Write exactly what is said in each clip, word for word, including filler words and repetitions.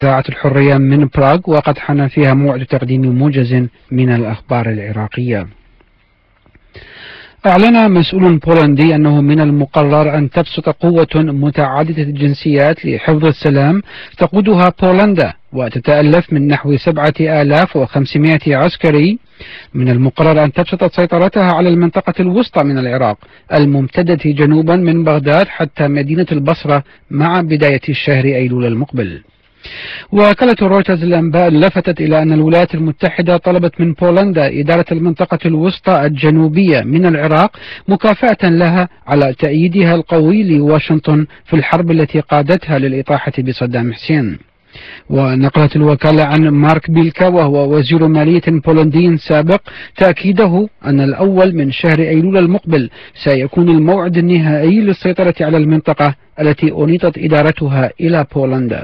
إذاعة الحرية من براغ، وقد حان فيها موعد تقديم موجز من الأخبار العراقية. أعلن مسؤول بولندي أنه من المقرر أن تبسط قوة متعددة الجنسيات لحفظ السلام تقودها بولندا، وتتألف من نحو سبعة آلاف وخمسمائة عسكري. من المقرر أن تبسط سيطرتها على المنطقة الوسطى من العراق الممتدة جنوبا من بغداد حتى مدينة البصرة مع بداية الشهر أيلول المقبل. وكالة رويترز الأنباء لفتت إلى أن الولايات المتحدة طلبت من بولندا إدارة المنطقة الوسطى الجنوبية من العراق مكافأة لها على تأييدها القوي لواشنطن في الحرب التي قادتها للإطاحة بصدام حسين. ونقلت الوكالة عن مارك بيلكا وهو وزير مالية بولندي سابق تأكيده أن الأول من شهر أيلول المقبل سيكون الموعد النهائي للسيطرة على المنطقة التي أنيطت إدارتها إلى بولندا.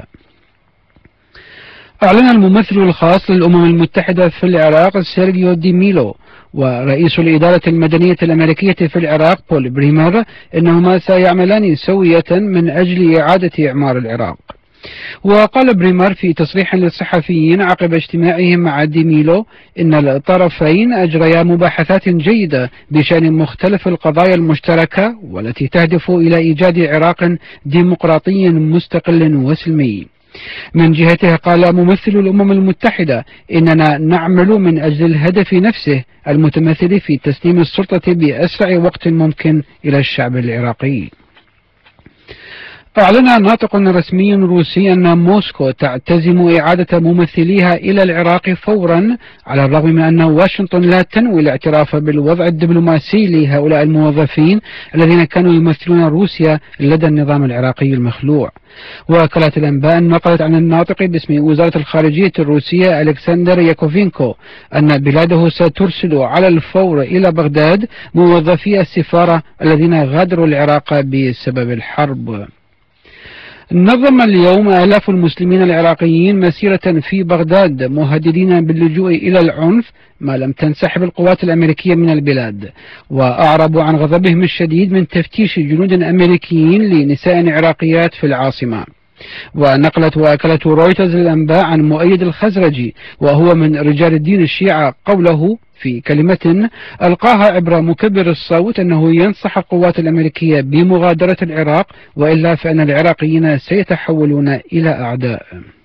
أعلن الممثل الخاص للأمم المتحدة في العراق سيرجيو دي ميلو ورئيس الإدارة المدنية الأمريكية في العراق بول بريمر أنهما سيعملان سوية من أجل إعادة إعمار العراق. وقال بريمر في تصريح للصحفيين عقب اجتماعهم مع دي ميلو إن الطرفين أجريا مباحثات جيدة بشأن مختلف القضايا المشتركة والتي تهدف إلى إيجاد عراق ديمقراطي مستقل وسلمي. من جهته قال ممثل الأمم المتحدة إننا نعمل من أجل الهدف نفسه المتمثل في تسليم السلطة بأسرع وقت ممكن إلى الشعب العراقي. أعلن ناطق رسمي روسي أن موسكو تعتزم إعادة ممثليها إلى العراق فورا، على الرغم من أن واشنطن لا تنوي الاعتراف بالوضع الدبلوماسي لهؤلاء الموظفين الذين كانوا يمثلون روسيا لدى النظام العراقي المخلوع. وكالة الأنباء نقلت عن الناطق باسم وزارة الخارجية الروسية ألكسندر ياكوفينكو أن بلاده سترسل على الفور إلى بغداد موظفي السفارة الذين غادروا العراق بسبب الحرب. نظم اليوم آلاف المسلمين العراقيين مسيرة في بغداد مهددين باللجوء إلى العنف ما لم تنسحب القوات الأمريكية من البلاد، وأعربوا عن غضبهم الشديد من تفتيش جنود أمريكيين لنساء عراقيات في العاصمة. ونقلت وكالة رويترز الأنباء عن مؤيد الخزرجي وهو من رجال الدين الشيعة قوله في كلمة ألقاها عبر مكبر الصوت أنه ينصح القوات الأمريكية بمغادرة العراق وإلا فإن العراقيين سيتحولون إلى أعداء.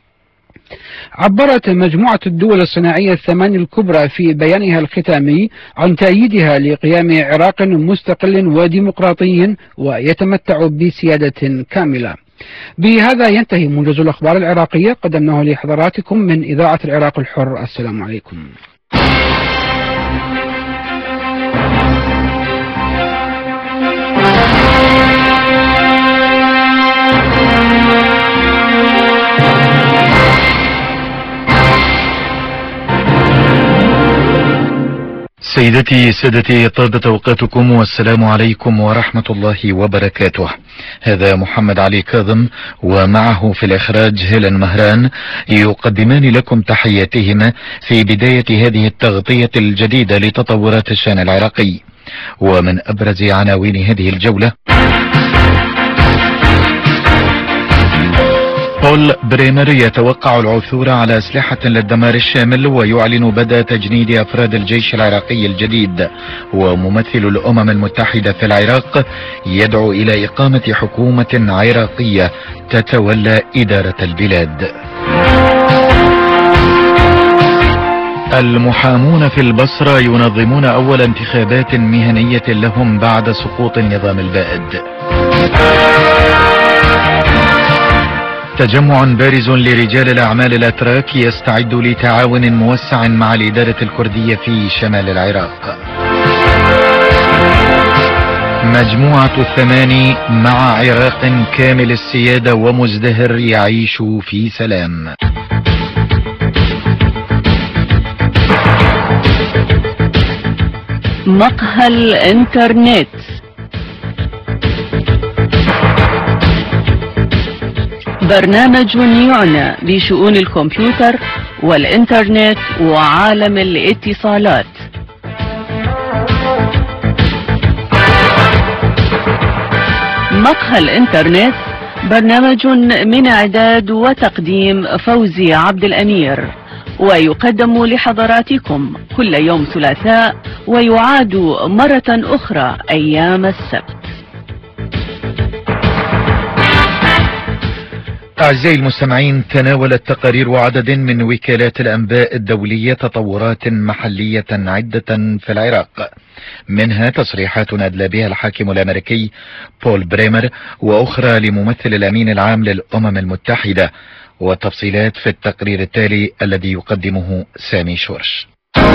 عبرت مجموعة الدول الصناعية الثمان الكبرى في بيانها الختامي عن تأييدها لقيام عراق مستقل وديمقراطي ويتمتع بسيادة كاملة. بهذا ينتهي موجز الأخبار العراقية قدمناه لحضراتكم من إذاعة العراق الحر. السلام عليكم. سيدتي سادتي طابت أوقاتكم والسلام عليكم ورحمة الله وبركاته. هذا محمد علي كاظم ومعه في الإخراج هيلن مهران يقدمان لكم تحياتهما في بداية هذه التغطية الجديدة لتطورات الشأن العراقي. ومن أبرز عناوين هذه الجولة: بول بريمر يتوقع العثور على أسلحة للدمار الشامل ويعلن بدء تجنيد أفراد الجيش العراقي الجديد. وممثل الأمم المتحدة في العراق يدعو إلى إقامة حكومة عراقية تتولى إدارة البلاد. المحامون في البصرة ينظمون أول انتخابات مهنية لهم بعد سقوط النظام البائد. تجمع بارز لرجال الأعمال الأتراك يستعد لتعاون موسع مع الإدارة الكردية في شمال العراق. مجموعة الثماني مع عراق كامل السيادة ومزدهر يعيش في سلام. مقهى الإنترنت. برنامج يعنى بشؤون الكمبيوتر والإنترنت وعالم الاتصالات. مقهى الإنترنت برنامج من إعداد وتقديم فوزي عبد الأمير، ويقدم لحضراتكم كل يوم ثلاثاء ويعاد مرة أخرى أيام السبت. أعزائي المستمعين، تناولت تقارير عدد من وكالات الأنباء الدولية تطورات محلية عدة في العراق، منها تصريحات أدلى بها الحاكم الأمريكي بول بريمر، وأخرى لممثل الأمين العام للأمم المتحدة، والتفصيلات في التقرير التالي الذي يقدمه سامي شورش.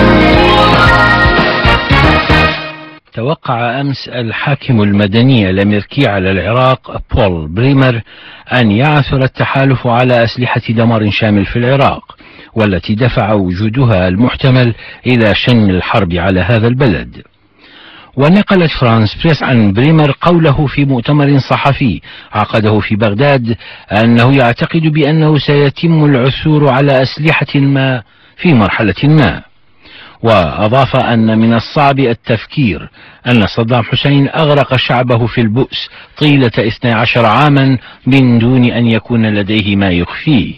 توقع أمس الحاكم المدني الأمريكي على العراق بول بريمر أن يعثر التحالف على أسلحة دمار شامل في العراق، والتي دفع وجودها المحتمل إلى شن الحرب على هذا البلد. ونقلت فرانس بريس عن بريمر قوله في مؤتمر صحفي عقده في بغداد أنه يعتقد بأنه سيتم العثور على أسلحة ما في مرحلة ما، وأضاف أن من الصعب التفكير أن صدام حسين أغرق شعبه في البؤس طيلة اثني عشر عاما من دون أن يكون لديه ما يخفيه.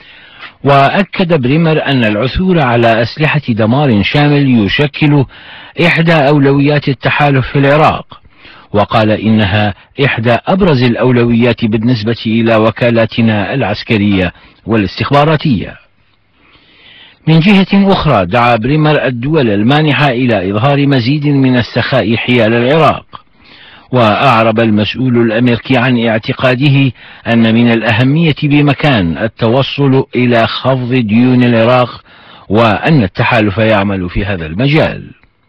وأكد بريمر أن العثور على أسلحة دمار شامل يشكل إحدى أولويات التحالف في العراق، وقال إنها إحدى أبرز الأولويات بالنسبة إلى وكالاتنا العسكرية والاستخباراتية. من جهة أخرى دعا بريمر الدول المانحة إلى إظهار مزيد من السخاء حيال العراق، وأعرب المسؤول الأمريكي عن اعتقاده أن من الأهمية بمكان التوصل إلى خفض ديون العراق، وأن التحالف يعمل في هذا المجال.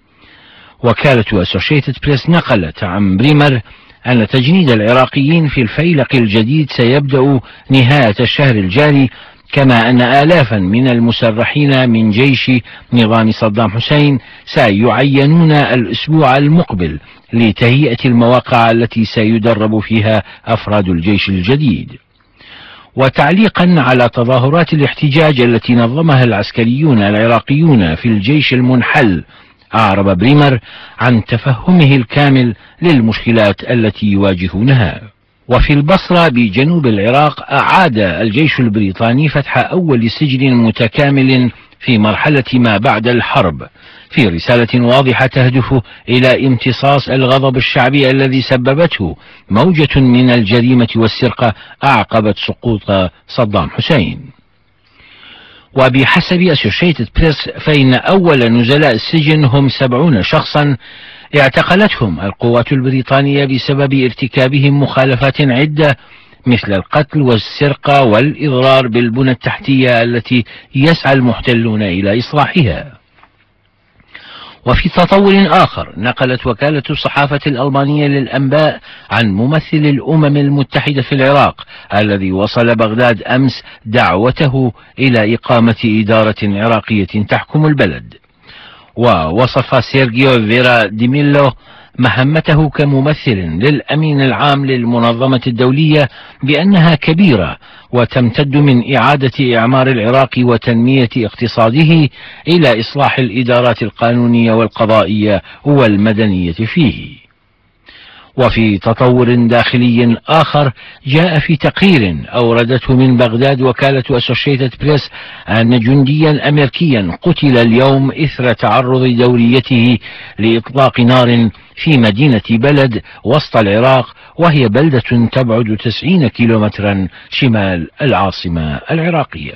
وكالة أسوشيتد بريس نقلت عن بريمر أن تجنيد العراقيين في الفيلق الجديد سيبدأ نهاية الشهر الجاري، كما أن آلافا من المسرحين من جيش نظام صدام حسين سيعينون الأسبوع المقبل لتهيئة المواقع التي سيدرب فيها أفراد الجيش الجديد. وتعليقا على تظاهرات الاحتجاج التي نظمها العسكريون العراقيون في الجيش المنحل، أعرب بريمر عن تفهمه الكامل للمشكلات التي يواجهونها. وفي البصرة بجنوب العراق أعاد الجيش البريطاني فتح أول سجن متكامل في مرحلة ما بعد الحرب، في رسالة واضحة تهدف إلى امتصاص الغضب الشعبي الذي سببته موجة من الجريمة والسرقة أعقبت سقوط صدام حسين. وبحسب أسوشيتد بريس فإن أول نزلاء السجن هم سبعون شخصا اعتقلتهم القوات البريطانية بسبب ارتكابهم مخالفات عدة، مثل القتل والسرقة والإضرار بالبنى التحتية التي يسعى المحتلون إلى إصلاحها. وفي تطور آخر نقلت وكالة الصحافة الألمانية للأنباء عن ممثل الأمم المتحدة في العراق الذي وصل بغداد أمس دعوته إلى إقامة إدارة عراقية تحكم البلد. ووصف سيرجيو فيرا ديميلو مهمته كممثل للأمين العام للمنظمة الدولية بأنها كبيرة وتمتد من إعادة إعمار العراق وتنمية اقتصاده إلى إصلاح الإدارات القانونية والقضائية والمدنية فيه. وفي تطور داخلي آخر جاء في تقرير أوردته من بغداد وكالة أسوشيتد بريس أن جنديا أمريكيا قتل اليوم إثر تعرض دوريته لإطلاق نار في مدينة بلد وسط العراق، وهي بلدة تبعد تسعين كيلومترا شمال العاصمة العراقية.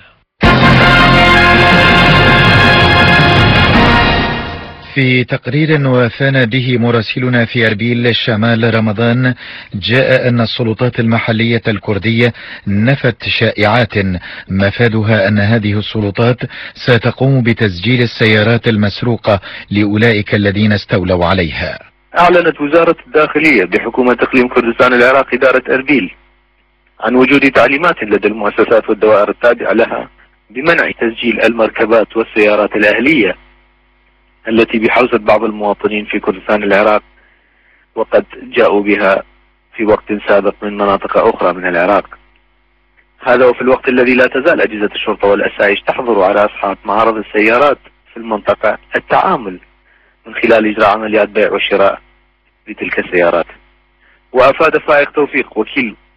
في تقرير وافانا به مراسلنا في أربيل شمال رمضان، جاء أن السلطات المحلية الكردية نفت شائعات مفادها أن هذه السلطات ستقوم بتسجيل السيارات المسروقة لأولئك الذين استولوا عليها. أعلنت وزارة الداخلية بحكومة إقليم كردستان العراق إدارة أربيل عن وجود تعليمات لدى المؤسسات والدوائر التابعة لها بمنع تسجيل المركبات والسيارات الأهلية التي بحوزة بعض المواطنين في كردستان العراق، وقد جاءوا بها في وقت سابق من مناطق أخرى من العراق. هذا وفي الوقت الذي لا تزال أجهزة الشرطة والأسايش تحظر على أصحاب معارض السيارات في المنطقة التعامل من خلال إجراء عمليات بيع وشراء لتلك السيارات. وأفاد فائق توفيق وكيل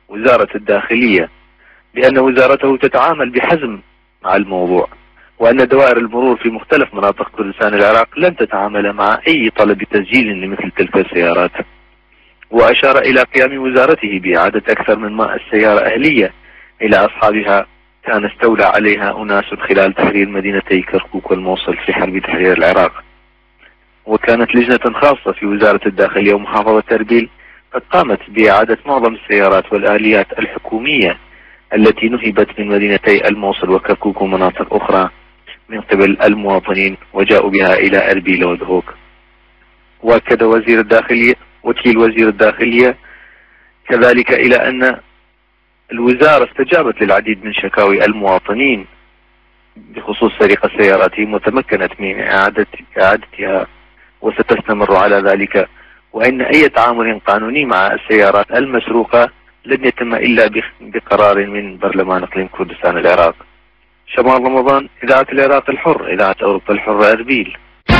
وزارة الداخلية بأن وزارته تتعامل بحزم مع الموضوع، وأن دوائر المرور في مختلف مناطق كردستان العراق لن تتعامل مع أي طلب تسجيل لمثل تلك السيارات. وأشار إلى قيام وزارته بإعادة أكثر من مائة سيارة أهلية إلى أصحابها كان استولى عليها أناس خلال تحرير مدينتي كركوك والموصل في حرب تحرير العراق. وكانت لجنة خاصة في وزارة الداخلية ومحافظة أربيل قد قامت بإعادة معظم السيارات والآليات الحكومية التي نهبت من مدينتي الموصل وكركوك ومناطق أخرى من قبل المواطنين وجاءوا بها إلى أربيل ودهوك. وأكد وزير الداخلية وكيل وزير الداخلية كذلك إلى أن الوزارة استجابت للعديد من شكاوي المواطنين بخصوص سرقة سياراتهم وتمكنت من إعادة إعادتها وستستمر على ذلك، وإن أي تعامل قانوني مع السيارات المسروقة لن يتم إلا بقرار من برلمان إقليم كردستان العراق. شمال رمضان، إذاعة العراق الحر، إذاعة أوروبا الحرة أربيل.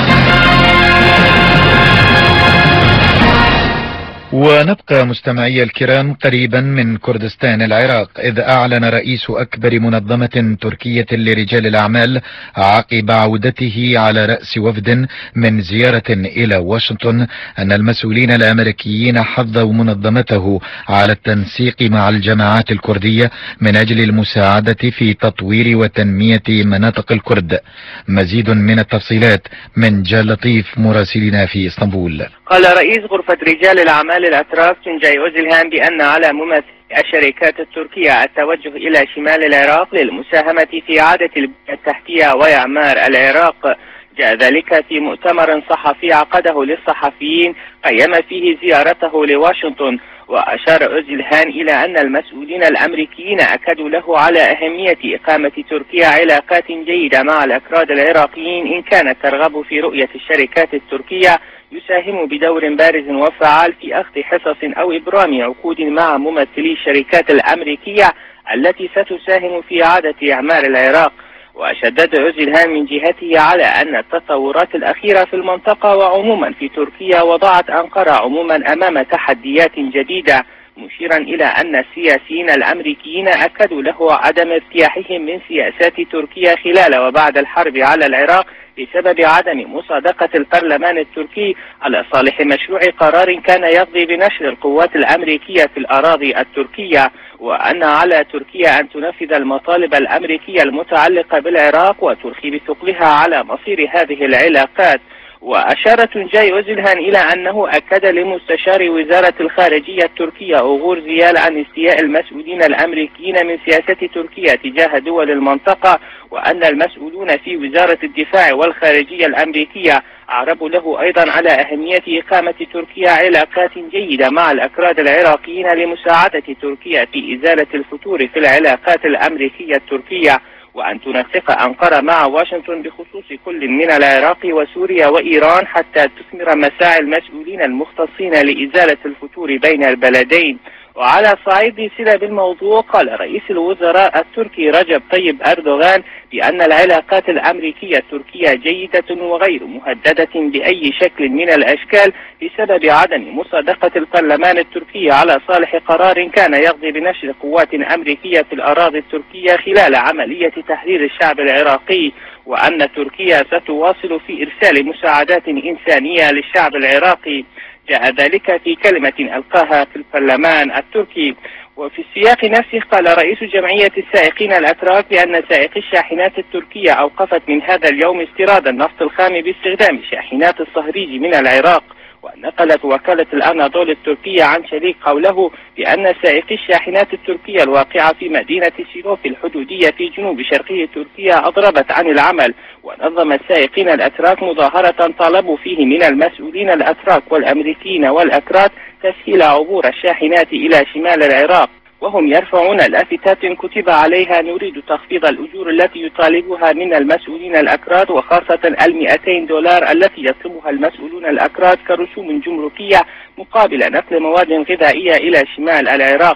ونبقى مستمعي الكرام قريبا من كردستان العراق، إذ أعلن رئيس أكبر منظمة تركية لرجال الأعمال عقب عودته على رأس وفد من زيارة إلى واشنطن أن المسؤولين الأمريكيين حضوا منظمته على التنسيق مع الجماعات الكردية من أجل المساعدة في تطوير وتنمية مناطق الكرد. مزيد من التفصيلات من جال لطيف مراسلنا في اسطنبول. قال رئيس غرفة رجال الأعمال الأتراك تنجاي أوزلهان بأن على ممثلي الشركات التركية التوجه إلى شمال العراق للمساهمة في إعادة البنية التحتية وإعمار العراق. جاء ذلك في مؤتمر صحفي عقده للصحفيين قيم فيه زيارته لواشنطن. وأشار أوزلهان إلى أن المسؤولين الأمريكيين أكدوا له على أهمية إقامة تركيا علاقات جيدة مع الأكراد العراقيين إن كانت ترغب في رؤية الشركات التركية يساهم بدور بارز وفعال في أخذ حصص أو إبرام عقود مع ممثلي الشركات الأمريكية التي ستساهم في إعادة إعمار العراق. وشدد أوزلهان من جهته على أن التطورات الأخيرة في المنطقة وعموما في تركيا وضعت أنقرة عموما أمام تحديات جديدة، مشيرا إلى أن السياسيين الأمريكيين أكدوا له عدم ارتياحهم من سياسات تركيا خلال وبعد الحرب على العراق بسبب عدم مصادقة البرلمان التركي على صالح مشروع قرار كان يقضي بنشر القوات الأمريكية في الأراضي التركية، وأن على تركيا أن تنفذ المطالب الأمريكية المتعلقة بالعراق وترخي بثقلها على مصير هذه العلاقات. وأشار تنجاي أوزلهان إلى أنه أكد لمستشار وزارة الخارجية التركية أوغور زيال عن استياء المسؤولين الأمريكيين من سياسة تركيا تجاه دول المنطقة، وأن المسؤولون في وزارة الدفاع والخارجية الأمريكية أعربوا له أيضا على أهمية إقامة تركيا علاقات جيدة مع الأكراد العراقيين لمساعدة تركيا في إزالة الفتور في العلاقات الأمريكية التركية، وأن تنسق أنقرة مع واشنطن بخصوص كل من العراق وسوريا وإيران حتى تثمر مساعي المسؤولين المختصين لإزالة الفتور بين البلدين. وعلى صعيد صلة بالموضوع، قال رئيس الوزراء التركي رجب طيب أردوغان بأن العلاقات الأمريكية التركية جيدة وغير مهددة بأي شكل من الأشكال بسبب عدم مصادقة البرلمان التركي على صالح قرار كان يقضي بنشر قوات أمريكية في الأراضي التركية خلال عملية تحرير الشعب العراقي، وأن تركيا ستواصل في إرسال مساعدات إنسانية للشعب العراقي. جاء ذلك في كلمة ألقاها في البرلمان التركي. وفي السياق نفسه قال رئيس جمعية السائقين الأتراك بأن سائقي الشاحنات التركية أوقفت من هذا اليوم استيراد النفط الخام باستخدام شاحنات الصهريج من العراق. ونقلت وكالة الأناضول التركية عن شريك قوله بأن سائقي الشاحنات التركية الواقعة في مدينة سيروف الحدودية في جنوب شرقي تركيا أضربت عن العمل. ونظم السائقين الأتراك مظاهرة طالبوا فيه من المسؤولين الأتراك والأمريكيين والأكراد تسهيل عبور الشاحنات إلى شمال العراق، وهم يرفعون لافتات كتب عليها نريد تخفيض الأجور التي يطالبها من المسؤولين الأكراد، وخاصة المئتين دولار التي يطلبها المسؤولون الأكراد كرسوم جمركية مقابل نقل مواد غذائية إلى شمال العراق.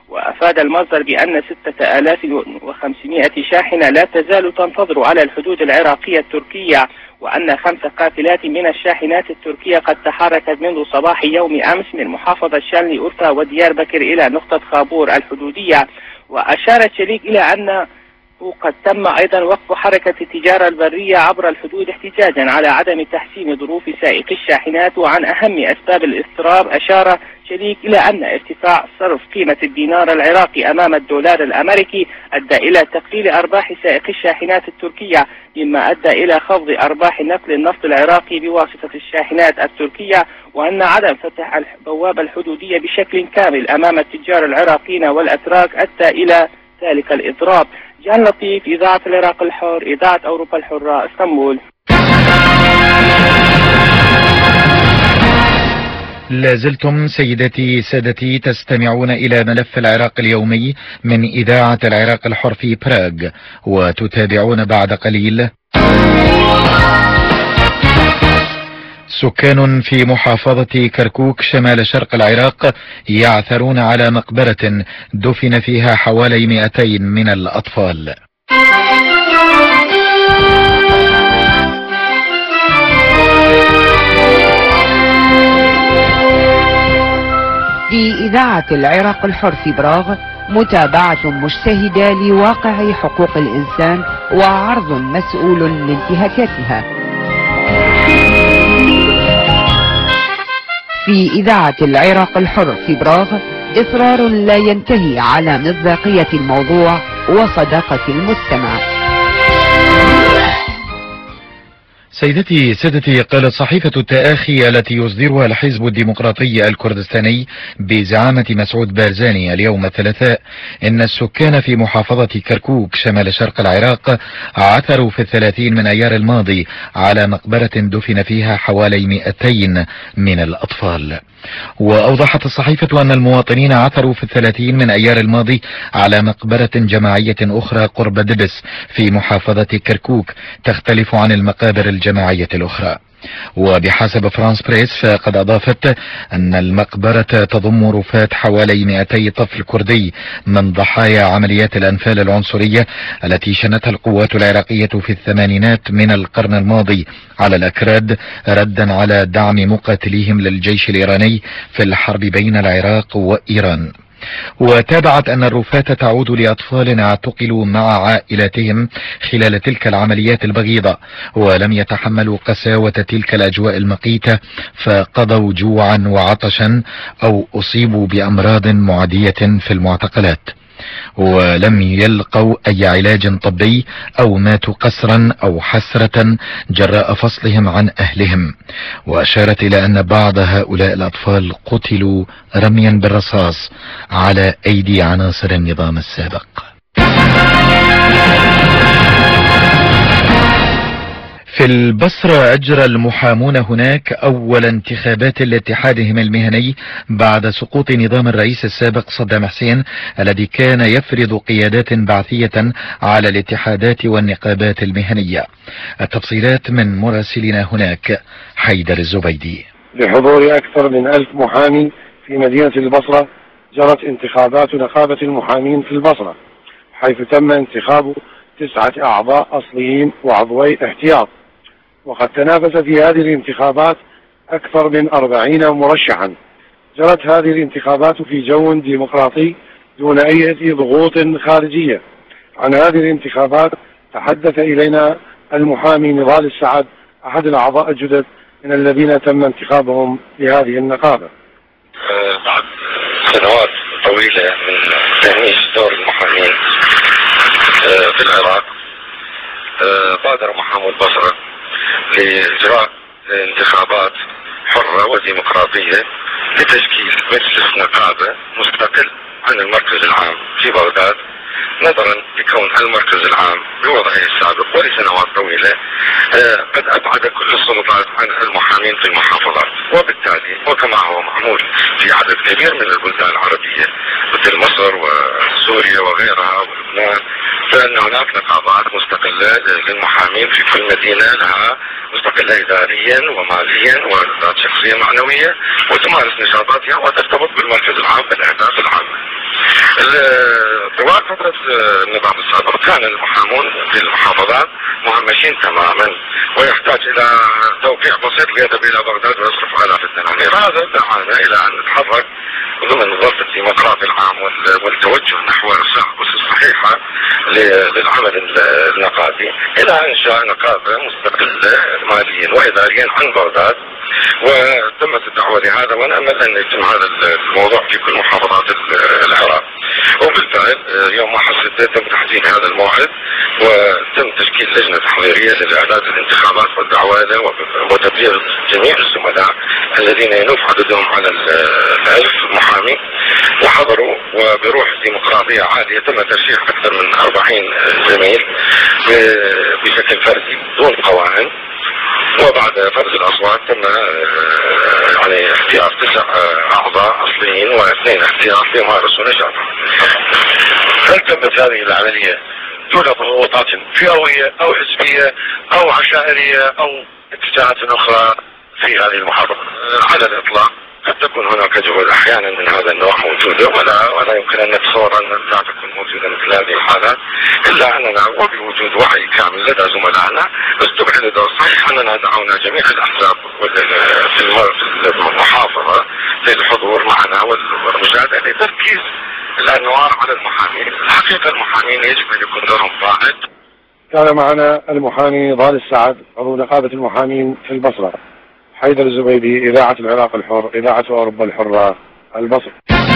وأفاد المصدر بأن ستة آلاف وخمسمائة شاحنة لا تزال تنتظر على الحدود العراقية التركية، وأن خمس قافلات من الشاحنات التركية قد تحركت منذ صباح يوم أمس من محافظة شانلي أورفا وديار بكر إلى نقطة خابور الحدودية. وأشار الشريك إلى أن وقد تم أيضا وقف حركة التجارة البرية عبر الحدود احتجاجا على عدم تحسين ظروف سائقي الشاحنات. وعن أهم أسباب الاضطراب أشار شريك إلى أن ارتفاع صرف قيمة الدينار العراقي أمام الدولار الأمريكي أدى إلى تقليل أرباح سائقي الشاحنات التركية، مما أدى إلى خفض أرباح نقل النفط العراقي بواسطة الشاحنات التركية، وأن عدم فتح البوابة الحدودية بشكل كامل أمام التجار العراقيين والأتراك أدى إلى ذلك الإضراب. جان لطيف، إذاعة العراق الحر، إذاعة أوروبا الحرة، اسطنبول. لازلتم سيدتي سادتي تستمعون إلى ملف العراق اليومي من إذاعة العراق الحر في براغ، وتتابعون بعد قليل. سكان في محافظة كركوك شمال شرق العراق يعثرون على مقبرة دفن فيها حوالي مئتين من الأطفال. في إذاعة العراق الحر في براغ متابعة مجتهدة لواقع حقوق الإنسان وعرض مسؤول لانتهاكاتها. في إذاعة العراق الحر في براغ إصرار لا ينتهي على مصداقية الموضوع وصداقة المستمع. سيدتي سادتي، قالت صحيفة التآخي التي يصدرها الحزب الديمقراطي الكردستاني بزعامة مسعود بارزاني اليوم الثلاثاء إن السكان في محافظة كركوك شمال شرق العراق عثروا في الثلاثين من أيار الماضي على مقبرة دفن فيها حوالي مئتين من الأطفال. وأوضحت الصحيفة أن المواطنين عثروا في الثلاثين من أيار الماضي على مقبرة جماعية أخرى قرب دبس في محافظة كركوك تختلف عن المقابر الجماعية الأخرى. وبحسب فرانس بريس فقد أضافت أن المقبرة تضم رفات حوالي مئتي طفل كردي من ضحايا عمليات الأنفال العنصرية التي شنتها القوات العراقية في الثمانينات من القرن الماضي على الأكراد ردا على دعم مقاتليهم للجيش الإيراني في الحرب بين العراق وإيران. وتابعت أن الرفات تعود لأطفال اعتقلوا مع عائلاتهم خلال تلك العمليات البغيضة ولم يتحملوا قساوة تلك الأجواء المقيتة فقضوا جوعا وعطشا أو أصيبوا بأمراض معدية في المعتقلات ولم يلقوا أي علاج طبي أو ماتوا قسرا أو حسرة جراء فصلهم عن أهلهم. وأشارت إلى أن بعض هؤلاء الأطفال قتلوا رميا بالرصاص على أيدي عناصر النظام السابق. في البصرة أجرى المحامون هناك أول انتخابات لاتحادهم المهني بعد سقوط نظام الرئيس السابق صدام حسين الذي كان يفرض قيادات بعثية على الاتحادات والنقابات المهنية. التفصيلات من مراسلنا هناك حيدر الزبيدي. بحضور أكثر من ألف محامي في مدينة البصرة جرت انتخابات نقابة المحامين في البصرة، حيث تم انتخاب تسعة أعضاء أصليين وعضوي احتياط. وقد تنافس في هذه الانتخابات أكثر من أربعين مرشحا. جرت هذه الانتخابات في جو ديمقراطي دون أي ضغوط خارجية. عن هذه الانتخابات تحدث إلينا المحامي نضال السعد أحد الأعضاء الجدد من الذين تم انتخابهم لهذه النقابة. بعد سنوات طويلة من تهميش دور المحامين في العراق بادر محامو البصرة لإجراء انتخابات حرة وديمقراطية لتشكيل مجلس نقابة مستقل عن المركز العام في بغداد، نظرا لكون المركز العام بوضعه السابق ولسنوات طويلة قد أبعد كل السلطات عن المحامين في المحافظات. وبالتالي وكما هو معمول في عدد كبير من البلدان العربية مثل مصر وسوريا وغيرها ولبنان، فإن هناك نقابات مستقلة للمحامين في كل مدينة لها مستقلة إداريا وماليا وذات شخصية معنوية وتمارس نشاطاتها وترتبط بالمركز العام بالأهداف العامة. طوال فترة النظام السابق كان المحامون في المحافظات مهمشين تماما، ويحتاج الى توقيع بسيط ليذهب الى بغداد ويصرف الاف الدنانير. هذا دعانا الى ان نتحرك ضمن ظرف الديمقراطي العام والتوجه نحو ارساء اسس صحيحه للعمل النقابي الى انشاء نقابه مستقله ماليا واداريا عن بغداد، وتمت الدعوه لهذا، ونامل ان يتم هذا الموضوع في كل محافظات العراق. وبالفعل يوم واحد ستة تم تحديد هذا الموعد، وتم تشكيل لجنه تحضيريه للاعداد للانتخابات والدعوه له وتبليغ جميع الزملاء الذين ينوب عددهم على الألف محامي، وحضروا وبروح ديمقراطيه عاليه تم ترشيح اكثر من أربعين زميل بشكل فردي دون قوائم. وبعد فرز الاصوات تم يعني اختيار تسع اعضاء اصليين واثنين اختيار يمارسون نشاطهم. هل تمت هذه العمليه دون ضغوطات فئويه او حزبيه او عشائريه او اتجاهات اخرى في هذه المحافظه؟ على الاطلاق قد تكون هناك جهود احيانا من هذا النوع موجوده، ولا ولا يمكن ان نتصور ان لا تكون موجوده مثل هذه الحالات، الا اننا وبوجود وعي كامل لدى زملائنا استبعد دور صحيح اننا دعونا جميع الاحزاب في المحافظه للحضور معنا والمشاهده لتركيز الانوار على المحامين. الحقيقه المحامين يجب ان يكون دورهم فاعل. كان معنا المحامي ضال السعد عضو نقابه المحامين في البصره. حيدر الزبيدي، إذاعة العراق الحر، إذاعة أوروبا الحرة، البصرة.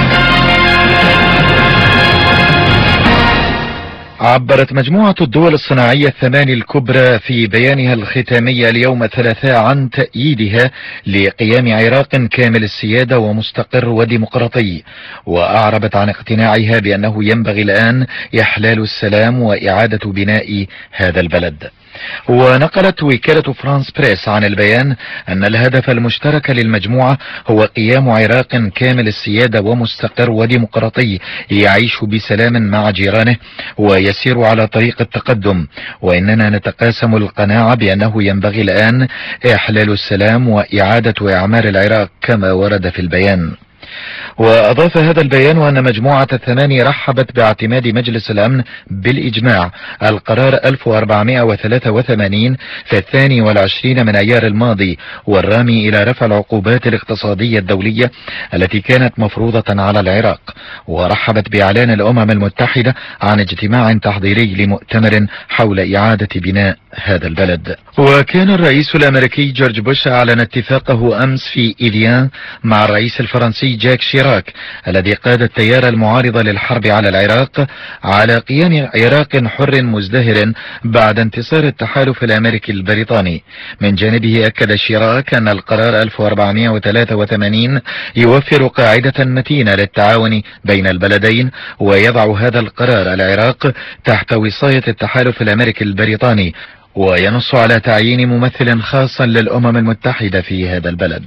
عبرت مجموعة الدول الصناعية الثماني الكبرى في بيانها الختامي اليوم الثلاثاء عن تأييدها لقيام عراق كامل السيادة ومستقر وديمقراطي، وأعربت عن اقتناعها بأنه ينبغي الآن إحلال السلام وإعادة بناء هذا البلد. ونقلت وكالة فرانس بريس عن البيان أن الهدف المشترك للمجموعة هو قيام عراق كامل السيادة ومستقر وديمقراطي يعيش بسلام مع جيرانه ويسير على طريق التقدم، وإننا نتقاسم القناعة بأنه ينبغي الآن إحلال السلام وإعادة إعمار العراق كما ورد في البيان. وأضاف هذا البيان أن مجموعة الثماني رحبت باعتماد مجلس الأمن بالإجماع القرار ألف وأربعمائة وثلاثة وثمانين في الثاني والعشرين من أيار الماضي، والرامي إلى رفع العقوبات الاقتصادية الدولية التي كانت مفروضة على العراق، ورحبت بإعلان الأمم المتحدة عن اجتماع تحضيري لمؤتمر حول إعادة بناء هذا البلد. وكان الرئيس الأمريكي جورج بوش أعلن اتفاقه أمس في إيفيان مع الرئيس الفرنسي جاك شيراك الذي قاد التيار المعارض للحرب على العراق على قيام عراق حر مزدهر بعد انتصار التحالف الأمريكي البريطاني. من جانبه أكد شيراك أن القرار ألف وأربعمائة وثلاثة وثمانين يوفر قاعدة متينة للتعاون بين البلدين، ويضع هذا القرار العراق تحت وصاية التحالف الأمريكي البريطاني، وينص على تعيين ممثل خاصا للأمم المتحدة في هذا البلد.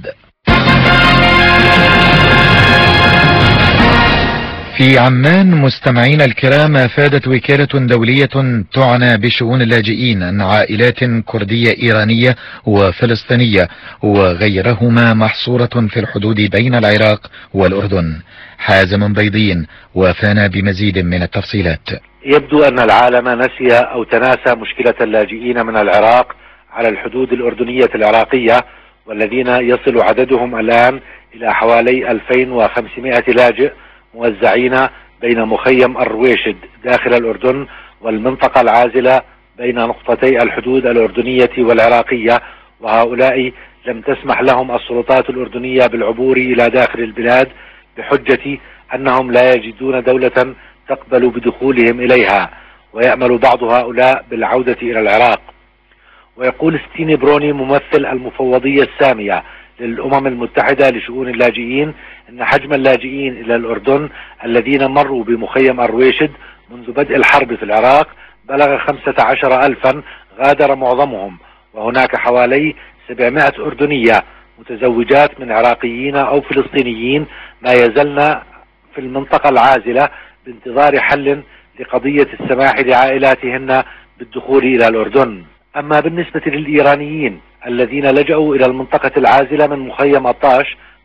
في عمان مستمعين الكرام، أفادت وكالة دولية تعنى بشؤون اللاجئين أن عائلات كردية إيرانية وفلسطينية وغيرهما محصورة في الحدود بين العراق والأردن. حازم بيضين وفانا بمزيد من التفصيلات. يبدو أن العالم نسي أو تناسى مشكلة اللاجئين من العراق على الحدود الأردنية العراقية، والذين يصل عددهم الآن إلى حوالي ألفين وخمسمائة لاجئ موزعين بين مخيم الرويشد داخل الأردن والمنطقة العازلة بين نقطتي الحدود الأردنية والعراقية، وهؤلاء لم تسمح لهم السلطات الأردنية بالعبور إلى داخل البلاد بحجة أنهم لا يجدون دولة تقبل بدخولهم إليها، ويأمل بعض هؤلاء بالعودة إلى العراق. ويقول ستيني بروني ممثل المفوضية السامية للأمم المتحدة لشؤون اللاجئين أن حجم اللاجئين إلى الأردن الذين مروا بمخيم الرويشد منذ بدء الحرب في العراق بلغ خمسة عشر ألفا، غادر معظمهم، وهناك حوالي سبعمائة أردنية متزوجات من عراقيين أو فلسطينيين ما يزلن في المنطقة العازلة بانتظار حل لقضية السماح لعائلاتهن بالدخول إلى الأردن. أما بالنسبة للإيرانيين الذين لجأوا إلى المنطقة العازلة من مخيم أطاش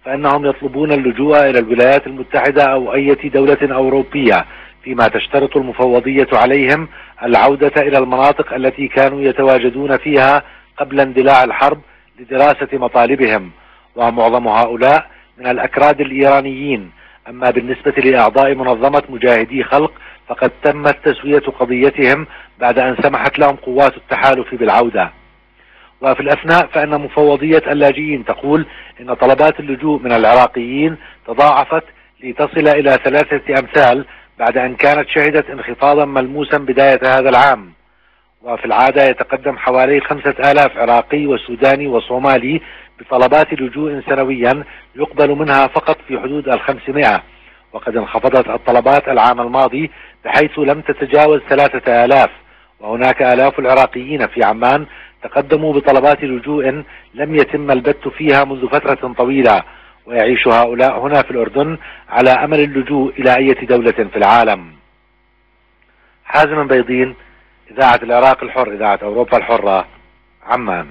فإنهم يطلبون اللجوء إلى الولايات المتحدة أو أي دولة أوروبية، فيما تشترط المفوضية عليهم العودة إلى المناطق التي كانوا يتواجدون فيها قبل اندلاع الحرب لدراسة مطالبهم، ومعظم هؤلاء من الأكراد الإيرانيين. أما بالنسبة لأعضاء منظمة مجاهدي خلق فقد تمت تسوية قضيتهم بعد أن سمحت لهم قوات التحالف بالعودة. وفي الأثناء فإن مفوضية اللاجئين تقول إن طلبات اللجوء من العراقيين تضاعفت لتصل إلى ثلاثة أمثال بعد أن كانت شهدت انخفاضا ملموسا بداية هذا العام. وفي العادة يتقدم حوالي خمسة آلاف عراقي وسوداني وصومالي بطلبات لجوء سنويا، يقبل منها فقط في حدود الخمسمائة، وقد انخفضت الطلبات العام الماضي بحيث لم تتجاوز ثلاثة آلاف. وهناك آلاف العراقيين في عمان تقدموا بطلبات لجوء لم يتم البت فيها منذ فترة طويلة، ويعيش هؤلاء هنا في الأردن على أمل اللجوء إلى أي دولة في العالم. حازم بيضين، إذاعة العراق الحر، إذاعة أوروبا الحرة، عمان.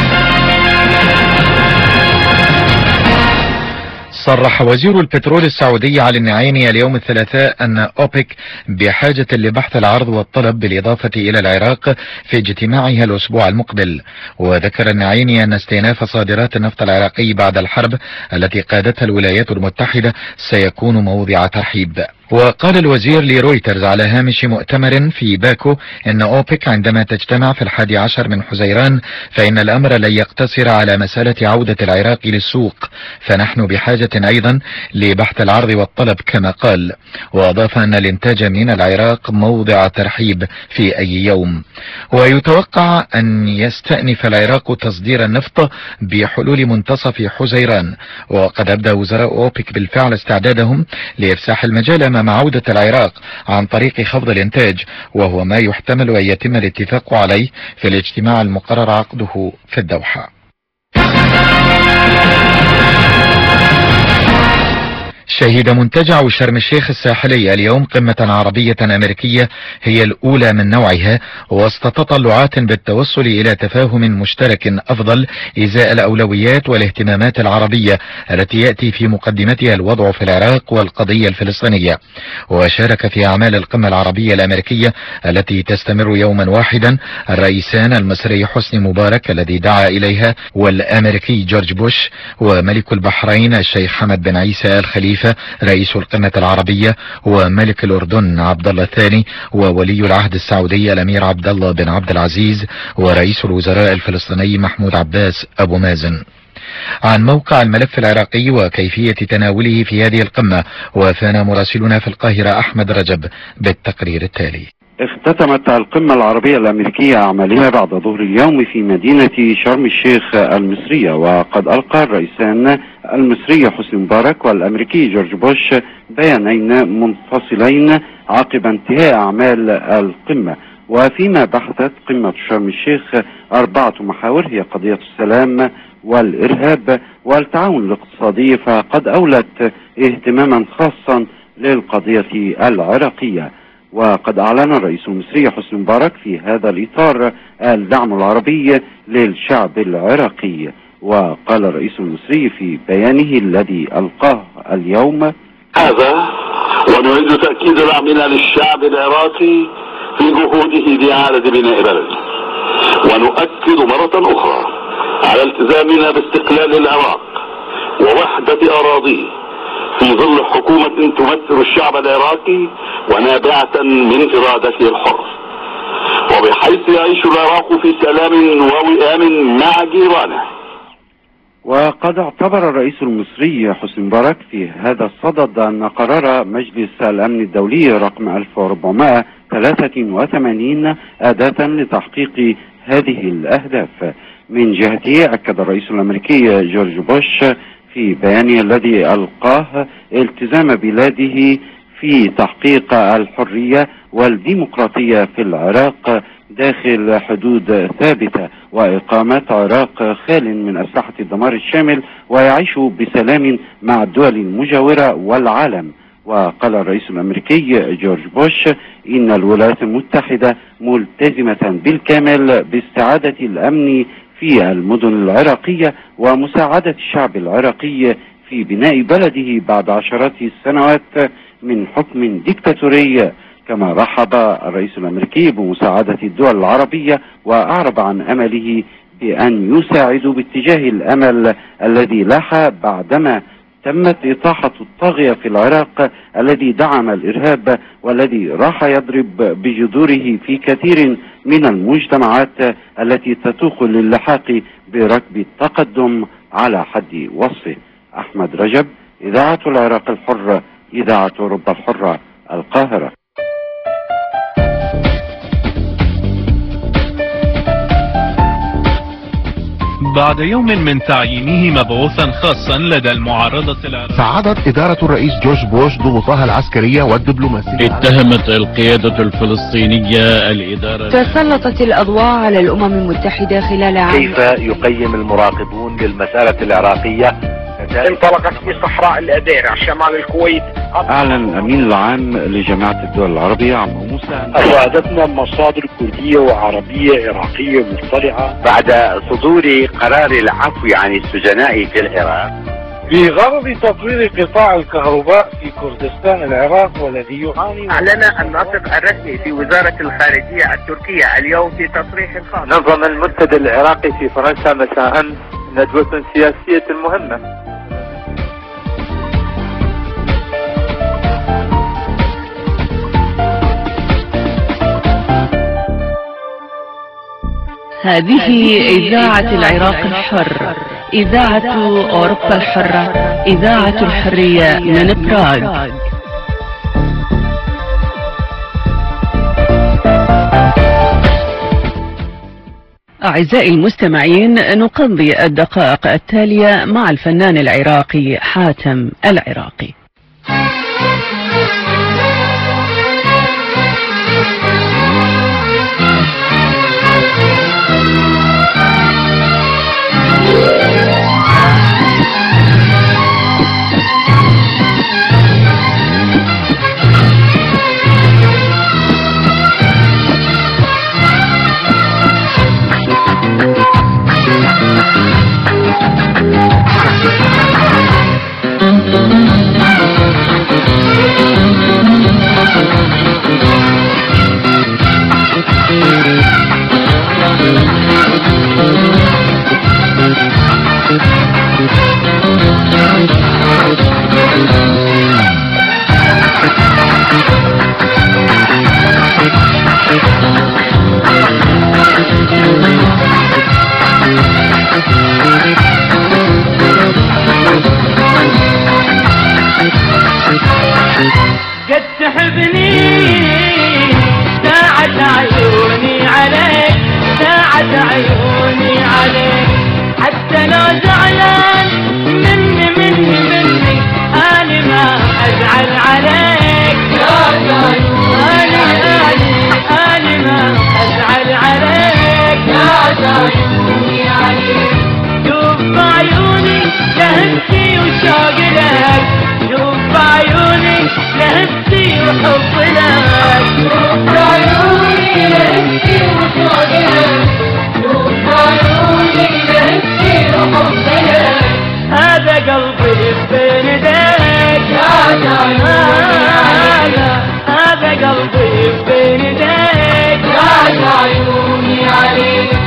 صرح وزير البترول السعودي علي النعيمي اليوم الثلاثاء أن أوبك بحاجة لبحث العرض والطلب بالإضافة إلى العراق في اجتماعها الأسبوع المقبل. وذكر النعيمي أن استئناف صادرات النفط العراقي بعد الحرب التي قادتها الولايات المتحدة سيكون موضع ترحيب. وقال الوزير لرويترز على هامش مؤتمر في باكو إن أوبك عندما تجتمع في الحادي عشر من حزيران فإن الأمر لن يقتصر على مسألة عودة العراق للسوق، فنحن بحاجة أيضا لبحث العرض والطلب كما قال. وأضاف أن الإنتاج من العراق موضع ترحيب في أي يوم، ويتوقع أن يستأنف العراق تصدير النفط بحلول منتصف حزيران. وقد أبدأ وزراء أوبك بالفعل استعدادهم لإفساح المجال مع عودة العراق عن طريق خفض الإنتاج، وهو ما يحتمل أن يتم الاتفاق عليه في الاجتماع المقرر عقده في الدوحة. شهد منتجع شرم الشيخ الساحلي اليوم قمة عربية أمريكية هي الأولى من نوعها، وسط تطلعات بالتوصل إلى تفاهم مشترك أفضل إزاء الأولويات والاهتمامات العربية التي يأتي في مقدمتها الوضع في العراق والقضية الفلسطينية. وشارك في أعمال القمة العربية الأمريكية التي تستمر يوما واحدا الرئيسان المصري حسني مبارك الذي دعا إليها والأمريكي جورج بوش، وملك البحرين الشيخ حمد بن عيسى الخليفة رئيس القمة العربية، وملك الأردن عبد الله الثاني، وولي العهد السعودي الأمير عبد الله بن عبد العزيز، ورئيس الوزراء الفلسطيني محمود عباس أبو مازن. عن موقع الملف العراقي وكيفية تناوله في هذه القمة وافانا مراسلنا في القاهرة أحمد رجب بالتقرير التالي. اختتمت القمة العربية الأمريكية أعمالها بعد ظهر اليوم في مدينة شرم الشيخ المصرية، وقد ألقى الرئيسان المصري حسني مبارك والأمريكي جورج بوش بيانين منفصلين عقب انتهاء أعمال القمة. وفيما بحثت قمة شرم الشيخ أربعة محاور هي قضية السلام والإرهاب والتعاون الاقتصادي، فقد أولت اهتماما خاصا للقضية العراقية. وقد أعلن الرئيس المصري حسني مبارك في هذا الإطار الدعم العربي للشعب العراقي. وقال الرئيس المصري في بيانه الذي ألقاه اليوم: هذا ونريد تأكيد دعمنا للشعب العراقي في جهوده لإعادة بناء بلده، ونؤكد مرة أخرى على التزامنا باستقلال العراق ووحدة أراضيه في ظل حكومة تمثل الشعب العراقي ونابعة من إرادته الحرة، وبحيث يعيش العراق في سلام ووئام مع جيرانه. وقد اعتبر الرئيس المصري حسني مبارك في هذا الصدد أن قرار مجلس الأمن الدولي رقم ألف وأربعمائة وثلاثة وثمانين أداة لتحقيق هذه الأهداف. من جهته أكد الرئيس الأمريكي جورج بوش في بيانه الذي ألقاه التزام بلاده في تحقيق الحرية والديمقراطية في العراق داخل حدود ثابتة، وإقامة عراق خال من أسلحة الدمار الشامل ويعيش بسلام مع الدول المجاورة والعالم. وقال الرئيس الأمريكي جورج بوش إن الولايات المتحدة ملتزمة بالكامل باستعادة الأمن في المدن العراقية ومساعدة الشعب العراقي في بناء بلده بعد عشرات السنوات من حكم ديكتاتوري. كما رحب الرئيس الأمريكي بمساعدة الدول العربية وأعرب عن أمله بأن يساعدوا باتجاه الأمل الذي لاح بعدما تمت إطاحة الطاغية في العراق الذي دعم الإرهاب والذي راح يضرب بجذوره في كثير من المجتمعات التي تتوق للحاق بركب التقدم على حد وصفه. أحمد رجب، إذاعة العراق الحر، إذاعة أوروبا الحرة، القاهرة. بعد يوم من تعيينه مبعوثا خاصا لدى المعارضة العراقية، صعدت إدارة الرئيس جورج بوش ضغوطها العسكرية والدبلوماسية. اتهمت القيادة الفلسطينية الإدارة. تسلطت الأضواء على الأمم المتحدة خلال عام. كيف يقيم المراقبون للمسألة العراقية؟ انطلقت في صحراء الأديرة شمال الكويت. أعلن الأمين العام لجامعة الدول العربية عمرو موسى: أفادتنا مصادر كردية وعربية عراقية مطلعة بعد صدور قرار العفو عن السجناء في العراق بغرض تطوير قطاع الكهرباء في كردستان العراق والذي يعاني. أعلن الناطق الرسمي في وزارة الخارجية التركية اليوم في تصريح خاص: نظم المنتدى العراقي في فرنسا مساء ندوة سياسية مهمة. هذه إذاعة العراق الحر، إذاعة أوروبا الحرة، إذاعة الحرية من براغ. أعزائي المستمعين، نقضي الدقائق التالية مع الفنان العراقي حاتم العراقي. قد تحبني ساعة عيوني عليك، ساعة عيوني عليك، حتى لو زعلان مني مني مني أنا ما أزعل عليك. أنا أنا أنا ما أزعل عليك. عيوني عليك، شوف بعيوني لهفتي وشوق لك، شوف بعيوني لهفتي وحب لك، شوف بعيوني لهفتي وشوق لك، شوف بعيوني لهفتي وحب لك. هذا قلبي بين يديك يا جايوني، هذا قلبي بين يديك يا عيوني عليك.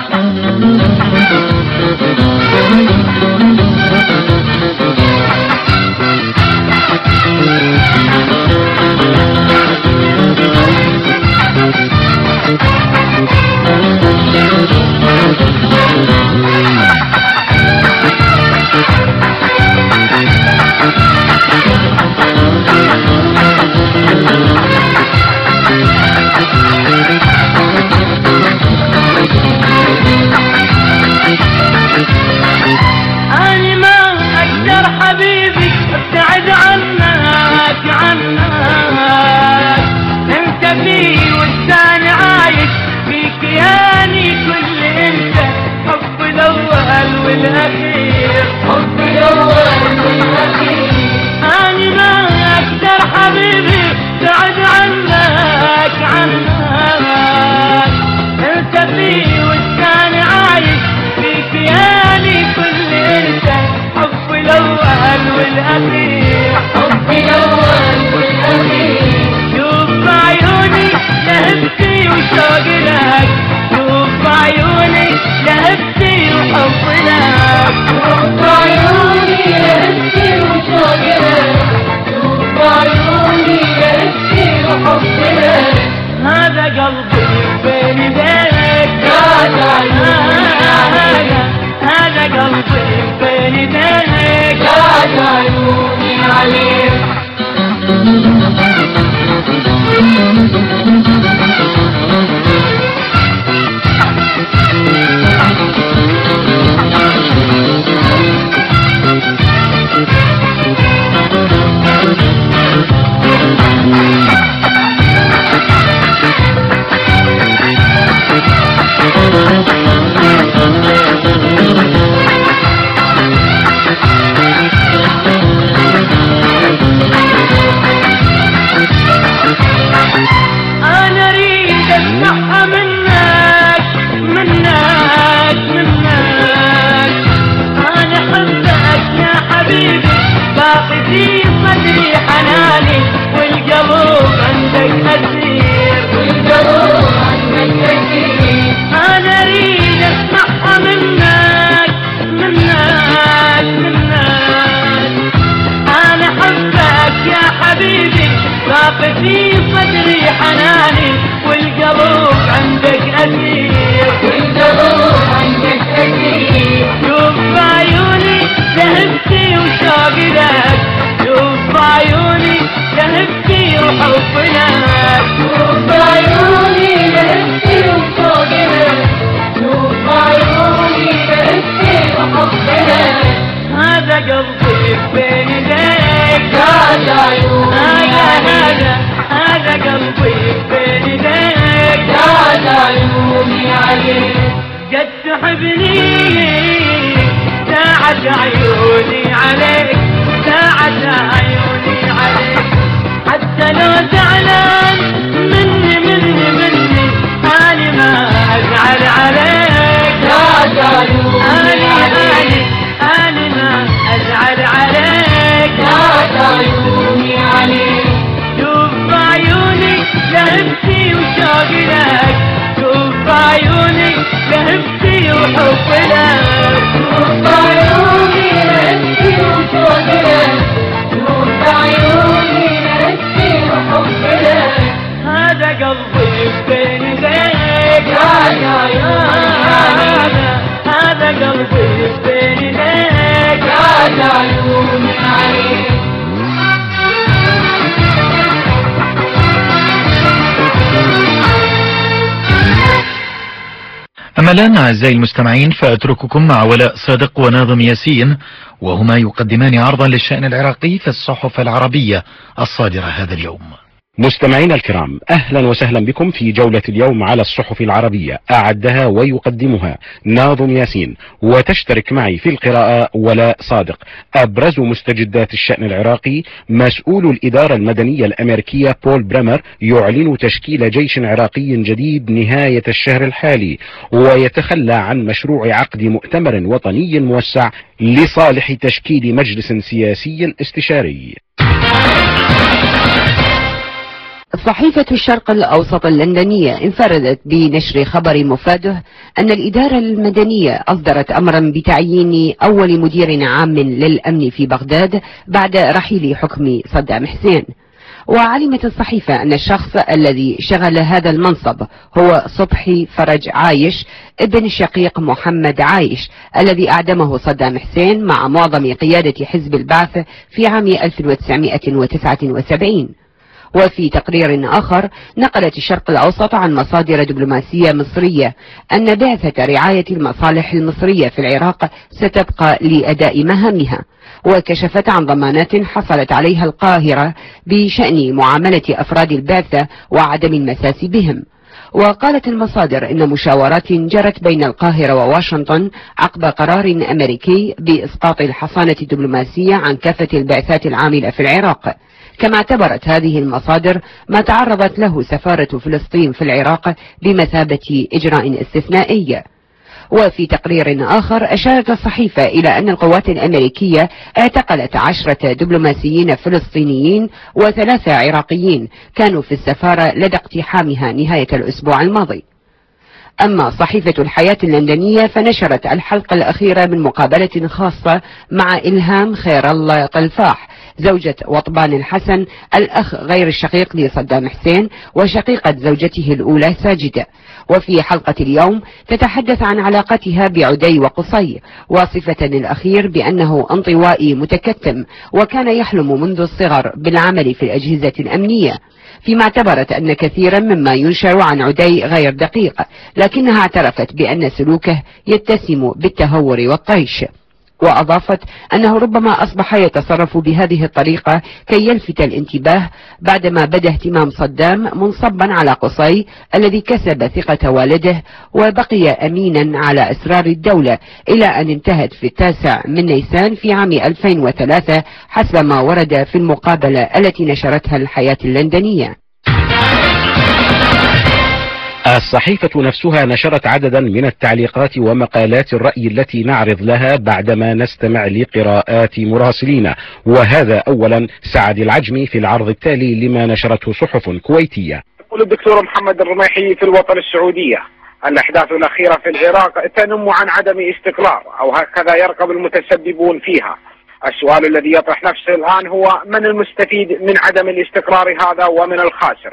أنا ما أقدر حبيبي ابتعد عنك عنك، انت في والثاني عايش في كياني كل انت، حب الأول والأخير، حب الأول والأخير. أنا ما أقدر حبيبي ابتعد عنك عنك، انت في والثاني عايش في كياني كل انت، حب الأول والأخير حبي الأول والأخير شوف بعيوني لهفتي وشوق لك شوف بعيوني لهفتي وحب لك شوف بعيوني لهفتي وشوق لك شوف بعيوني لهفتي وحب لك هذا قلبي بين يديك هذا هذا قلبي بين يديك هذا عيوني عليك أنا أريد أسمعها منك منك منك أنا حبك يا حبيبي باقي في صدري حناني والقلب عندك أسير والقلب عندك أسير أنا أريد أسمعها منك منك منك أنا حبك يا حبيبي باقي في صدري حناني والقلب عندك أسير والقلب عندك أسير شوف بعيوني لهفتي وشوق لك شوف بعيوني لهفتي وحب لك شوف بعيوني لهفتي وشوق لك شوف بعيوني لهفتي وحب لك هذا قلبي بين يديك هذا عيوني هذا هذا هذا قلبي بين يديك هذا عيوني عليك قد تحبني ساعة عيوني عليك ساعة عيوني عليك حتى لو زعلان مني مني مني أنا ما أزعل عليك هذا عيوني عليك أنا ما أزعل عليك هذا عيوني عليك شوف بعيوني لهفتي وشوق لك شوف بعيوني لهفتي وحب لك شوف بعيوني لهفتي وشوق لك شوف بعيوني لهفتي وحب لك هذا قلبي بين يديك هذا هذا هذا قلبي بين يديك هذا عيوني عليك أما الآن أعزائي المستمعين فأترككم مع ولاء صادق وناظم ياسين وهما يقدمان عرضا للشأن العراقي في الصحف العربية الصادرة هذا اليوم. مستمعينا الكرام، أهلا وسهلا بكم في جولة اليوم على الصحف العربية، أعدها ويقدمها ناظم ياسين، وتشترك معي في القراءة ولاء صادق. أبرز مستجدات الشأن العراقي: مسؤول الإدارة المدنية الأمريكية بول بريمر يعلن تشكيل جيش عراقي جديد نهاية الشهر الحالي، ويتخلى عن مشروع عقد مؤتمر وطني موسع لصالح تشكيل مجلس سياسي استشاري. صحيفة الشرق الأوسط اللندنية انفردت بنشر خبر مفاده أن الإدارة المدنية أصدرت أمرا بتعيين أول مدير عام للأمن في بغداد بعد رحيل حكم صدام حسين. وعلمت الصحيفة أن الشخص الذي شغل هذا المنصب هو صبحي فرج عايش ابن شقيق محمد عايش الذي أعدمه صدام حسين مع معظم قيادة حزب البعث في عام ألف وتسعمائة وتسعة وسبعين. وفي تقرير آخر نقلت الشرق الأوسط عن مصادر دبلوماسية مصرية أن بعثة رعاية المصالح المصرية في العراق ستبقى لأداء مهامها، وكشفت عن ضمانات حصلت عليها القاهرة بشأن معاملة أفراد البعثة وعدم المساس بهم. وقالت المصادر إن مشاورات جرت بين القاهرة وواشنطن عقب قرار أمريكي بإسقاط الحصانة الدبلوماسية عن كافة البعثات العاملة في العراق. كما اعتبرت هذه المصادر ما تعرضت له سفارة فلسطين في العراق بمثابة إجراء استثنائي. وفي تقرير آخر أشارت الصحيفة إلى أن القوات الأمريكية اعتقلت عشرة دبلوماسيين فلسطينيين وثلاثة عراقيين كانوا في السفارة لدى اقتحامها نهاية الأسبوع الماضي. أما صحيفة الحياة اللندنية فنشرت الحلقة الأخيرة من مقابلة خاصة مع إلهام خير الله قلفاح زوجة وطبان الحسن الأخ غير الشقيق لصدام حسين وشقيقة زوجته الأولى ساجدة. وفي حلقة اليوم تتحدث عن علاقتها بعدي وقصي، واصفة الأخير بأنه انطوائي متكتم وكان يحلم منذ الصغر بالعمل في الأجهزة الأمنية، فيما اعتبرت أن كثيرا مما ينشر عن عدي غير دقيق، لكنها اعترفت بأن سلوكه يتسم بالتهور والطيش. وأضافت أنه ربما أصبح يتصرف بهذه الطريقة كي يلفت الانتباه بعدما بدا اهتمام صدام منصبا على قصي الذي كسب ثقة والده وبقي أمينا على أسرار الدولة إلى أن انتهت في التاسع من نيسان في عام ألفين وثلاثة حسب ما ورد في المقابلة التي نشرتها الحياة اللندنية. الصحيفة نفسها نشرت عددا من التعليقات ومقالات الرأي التي نعرض لها بعدما نستمع لقراءات مراسلين، وهذا أولا سعد العجمي في العرض التالي لما نشرته صحف كويتية. يقول الدكتور محمد الرميحي في الوطن السعودية: الأحداث الأخيرة في العراق تنم عن عدم استقرار، أو هكذا يرقب المتسببون فيها. السؤال الذي يطرح نفسه الآن هو: من المستفيد من عدم الاستقرار هذا ومن الخاسر؟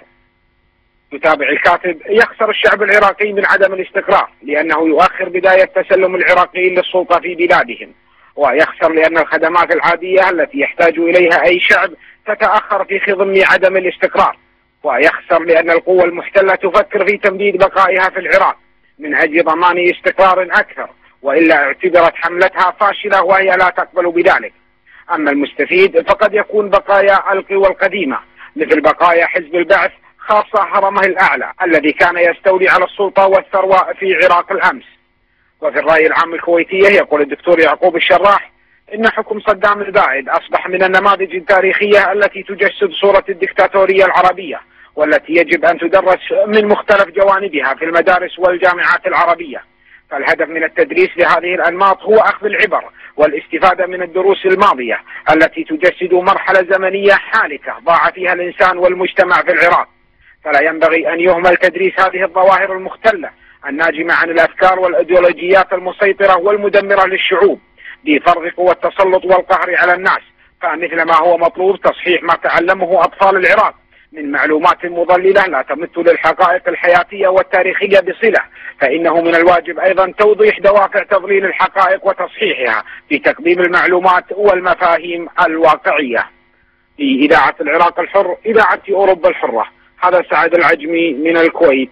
يتابع الكاتب: يخسر الشعب العراقي من عدم الاستقرار لأنه يؤخر بداية تسلم العراقيين للسلطة في بلادهم، ويخسر لأن الخدمات العادية التي يحتاج إليها أي شعب تتأخر في خضم عدم الاستقرار، ويخسر لأن القوى المحتلة تفكر في تمديد بقائها في العراق من أجل ضمان استقرار أكثر، وإلا اعتبرت حملتها فاشلة وهي لا تقبل بذلك. أما المستفيد فقد يكون بقايا القوى القديمة مثل بقايا حزب البعث، خاصة هرمه الأعلى الذي كان يستولي على السلطة والثروة في عراق الأمس. وفي الرأي العام الكويتية يقول الدكتور يعقوب الشراح: إن حكم صدام البائد أصبح من النماذج التاريخية التي تجسد صورة الدكتاتورية العربية، والتي يجب أن تدرس من مختلف جوانبها في المدارس والجامعات العربية. فالهدف من التدريس لهذه الأنماط هو أخذ العبر والاستفادة من الدروس الماضية التي تجسد مرحلة زمنية حالكة ضاع فيها الإنسان والمجتمع في العراق. فلا ينبغي أن يهمل تدريس هذه الظواهر المختلة الناجمة عن الأفكار والأيديولوجيات المسيطرة والمدمرة للشعوب بفرض قوى التسلط والقهر على الناس. فمثل ما هو مطلوب تصحيح ما تعلمه أطفال العراق من معلومات مضللة لا تمت للحقائق الحياتية والتاريخية بصلة، فإنه من الواجب أيضا توضيح دوافع تضليل الحقائق وتصحيحها في تقديم المعلومات والمفاهيم الواقعية. في إذاعة العراق الحر، إذاعة أوروبا الحرة، هذا سعد العجمي من الكويت.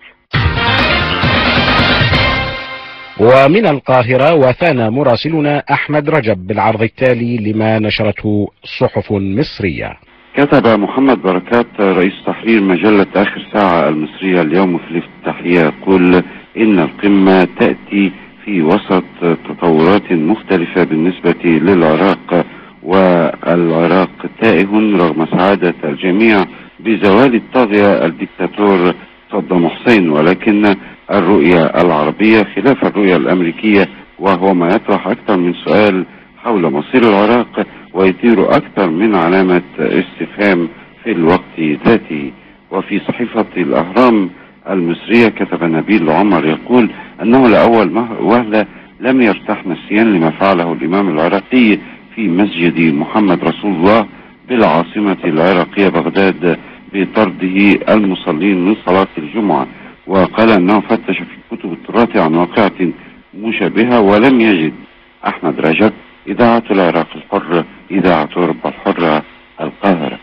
ومن القاهرة وثان مراسلنا أحمد رجب بالعرض التالي لما نشرته صحف مصرية. كتب محمد بركات رئيس تحرير مجلة آخر ساعة المصرية اليوم في الافتتاحية يقول إن القمة تأتي في وسط تطورات مختلفة بالنسبة للعراق، والعراق تائه رغم سعادة الجميع بزوال الطاغية الدكتاتور صدام حسين، ولكن الرؤية العربية خلاف الرؤية الأمريكية، وهو ما يطرح أكثر من سؤال حول مصير العراق ويثير أكثر من علامة استفهام في الوقت ذاته. وفي صحيفة الأهرام المصرية كتب نبيل عمر يقول أنه لأول وهلة لم يرتاح نفسيا لما فعله الإمام العراقي في مسجد محمد رسول الله بالعاصمة العراقية بغداد بطرده المصلين من صلاة الجمعة، وقال أنه فتش في كتب التراث عن واقعة مشابهة ولم يجد. أحمد رجب، إذاعة العراق الحر، إذاعة أوروبا الحرة، القاهرة.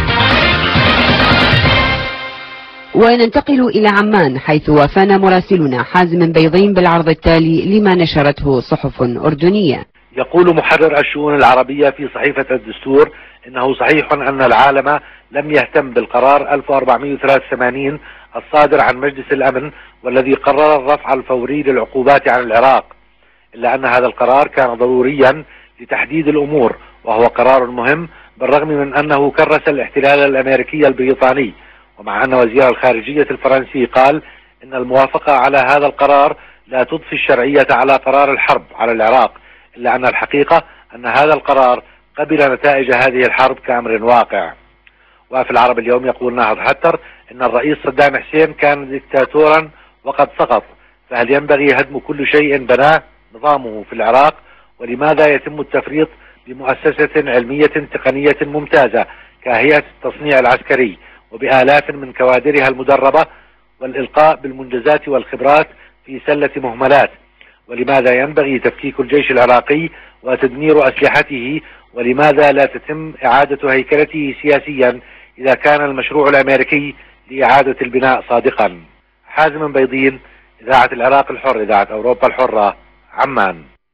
وننتقل إلى عمان حيث وافانا مراسلنا حازم بيضين بالعرض التالي لما نشرته صحف أردنية. يقول محرر الشؤون العربية في صحيفة الدستور إنه صحيح أن العالم لم يهتم بالقرار ألف وأربعمائة وثلاثة وثمانين الصادر عن مجلس الأمن والذي قرر الرفع الفوري للعقوبات عن العراق، إلا أن هذا القرار كان ضروريا لتحديد الأمور، وهو قرار مهم بالرغم من أنه كرس الاحتلال الأمريكي البريطاني، ومع أن وزير الخارجية الفرنسي قال إن الموافقة على هذا القرار لا تضفي الشرعية على قرار الحرب على العراق، إلا أن الحقيقة أن هذا القرار قبل نتائج هذه الحرب كأمر واقع. وفي العرب اليوم يقول ناهض حتر إن الرئيس صدام حسين كان ديكتاتورا وقد سقط، فهل ينبغي هدم كل شيء بناه نظامه في العراق؟ ولماذا يتم التفريط بمؤسسة علمية تقنية ممتازة كهيئة التصنيع العسكري وبآلاف من كوادرها المدربة والإلقاء بالمنجزات والخبرات في سلة مهملات؟ ولماذا ينبغي تفكيك الجيش العراقي وتدمير أسلحته؟ ولماذا لا تتم إعادة هيكلته سياسيا إذا كان المشروع الأمريكي لإعادة البناء صادقا؟ حازم بيضين، إذاعة العراق الحر، إذاعة أوروبا الحرة، عمان.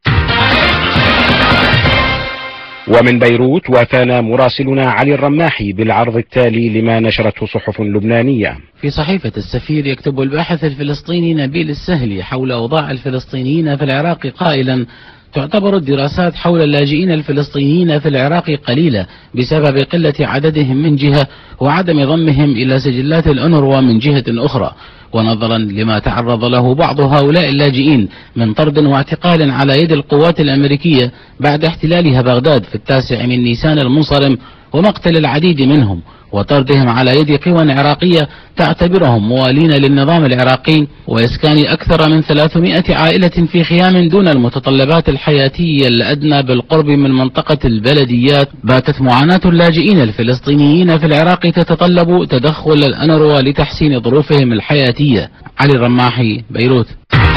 ومن بيروت وافانا مراسلنا علي الرماحي بالعرض التالي لما نشرته صحف لبنانية. في صحيفة السفير يكتب الباحث الفلسطيني نبيل السهلي حول أوضاع الفلسطينيين في العراق قائلا: تعتبر الدراسات حول اللاجئين الفلسطينيين في العراق قليلة بسبب قلة عددهم من جهة وعدم ضمهم إلى سجلات الأونروا من جهة أخرى، ونظرا لما تعرض له بعض هؤلاء اللاجئين من طرد واعتقال على يد القوات الأمريكية بعد احتلالها بغداد في التاسع من نيسان المنصرم ومقتل العديد منهم وطردهم على يد قوى عراقية تعتبرهم موالين للنظام العراقي، وإسكان أكثر من ثلاثمائة عائلة في خيام دون المتطلبات الحياتية الأدنى بالقرب من منطقة البلديات، باتت معاناة اللاجئين الفلسطينيين في العراق تتطلب تدخل الأونروا لتحسين ظروفهم الحياتية. علي الرماحي، بيروت.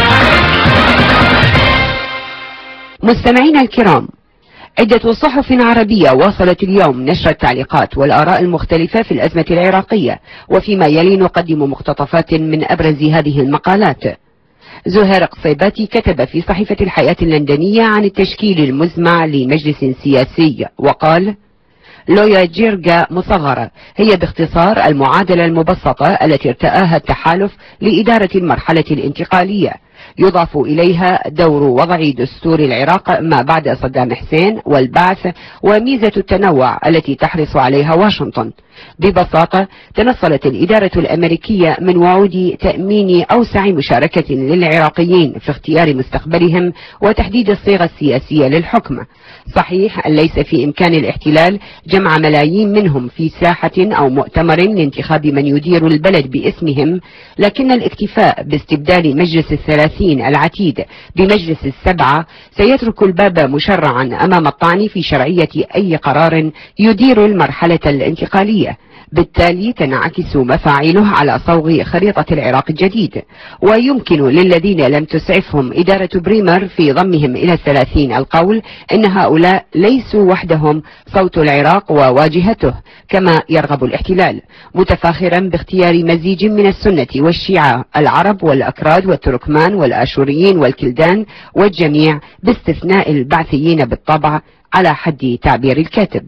مستمعينا الكرام، عدة صحف عربية واصلت اليوم نشر التعليقات والآراء المختلفة في الأزمة العراقية، وفيما يلي نقدم مقتطفات من أبرز هذه المقالات. زهير قصيباتي كتب في صحيفة الحياة اللندنية عن التشكيل المزمع لمجلس سياسي وقال: لويا جيرجا مصغرة هي باختصار المعادلة المبسطة التي ارتآها التحالف لإدارة المرحلة الانتقالية، يضاف إليها دور وضع دستور العراق ما بعد صدام حسين والبعث وميزة التنوع التي تحرص عليها واشنطن. ببساطة تنصلت الإدارة الأمريكية من وعود تأمين أوسع مشاركة للعراقيين في اختيار مستقبلهم وتحديد الصيغة السياسية للحكم. صحيح ليس في إمكان الاحتلال جمع ملايين منهم في ساحة أو مؤتمر لانتخاب من يدير البلد باسمهم، لكن الاكتفاء باستبدال مجلس الثلاثين العتيد بمجلس السبعة سيترك الباب مشرعا أمام الطعن في شرعية أي قرار يدير المرحلة الانتقالية. بالتالي تنعكس مفاعيله على صوغ خريطة العراق الجديد، ويمكن للذين لم تسعفهم إدارة بريمر في ضمهم إلى الثلاثين القول إن هؤلاء ليسوا وحدهم صوت العراق وواجهته كما يرغب الاحتلال، متفاخرا باختيار مزيج من السنة والشيعة، العرب والأكراد والتركمان والآشوريين والكلدان والجميع باستثناء البعثيين بالطبع على حد تعبير الكاتب.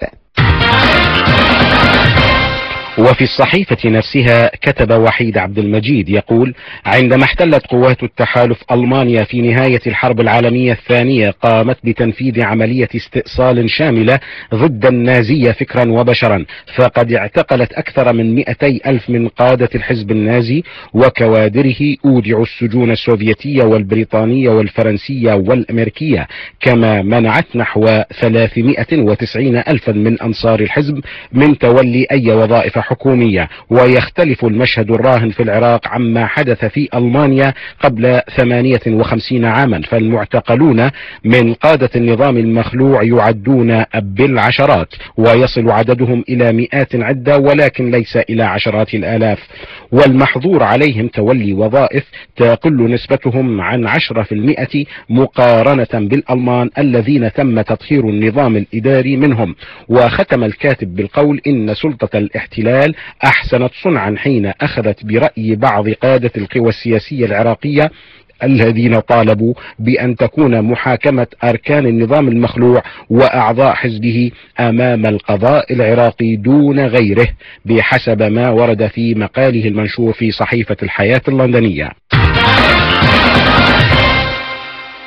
وفي الصحيفة نفسها كتب وحيد عبد المجيد يقول: عندما احتلت قوات التحالف ألمانيا في نهاية الحرب العالمية الثانية قامت بتنفيذ عملية استئصال شاملة ضد النازية فكرا وبشرا، فقد اعتقلت أكثر من مئتي ألف من قادة الحزب النازي وكوادره، أودعوا السجون السوفيتية والبريطانية والفرنسية والأمريكية، كما منعت نحو ثلاثمائة وتسعين ألفا من أنصار الحزب من تولي أي وظائف حكومية. ويختلف المشهد الراهن في العراق عما حدث في ألمانيا قبل ثمانية وخمسين عاما، فالمعتقلون من قادة النظام المخلوع يعدون بالعشرات ويصل عددهم إلى مئات عدة ولكن ليس إلى عشرات الآلاف، والمحظور عليهم تولي وظائف تقل نسبتهم عن عشرة في المئة مقارنة بالألمان الذين تم تطهير النظام الإداري منهم. وختم الكاتب بالقول: إن سلطة الاحتلال أحسنت صنعا حين أخذت برأي بعض قادة القوى السياسية العراقية الذين طالبوا بأن تكون محاكمة أركان النظام المخلوع وأعضاء حزبه أمام القضاء العراقي دون غيره، بحسب ما ورد في مقاله المنشور في صحيفة الحياة اللندنية.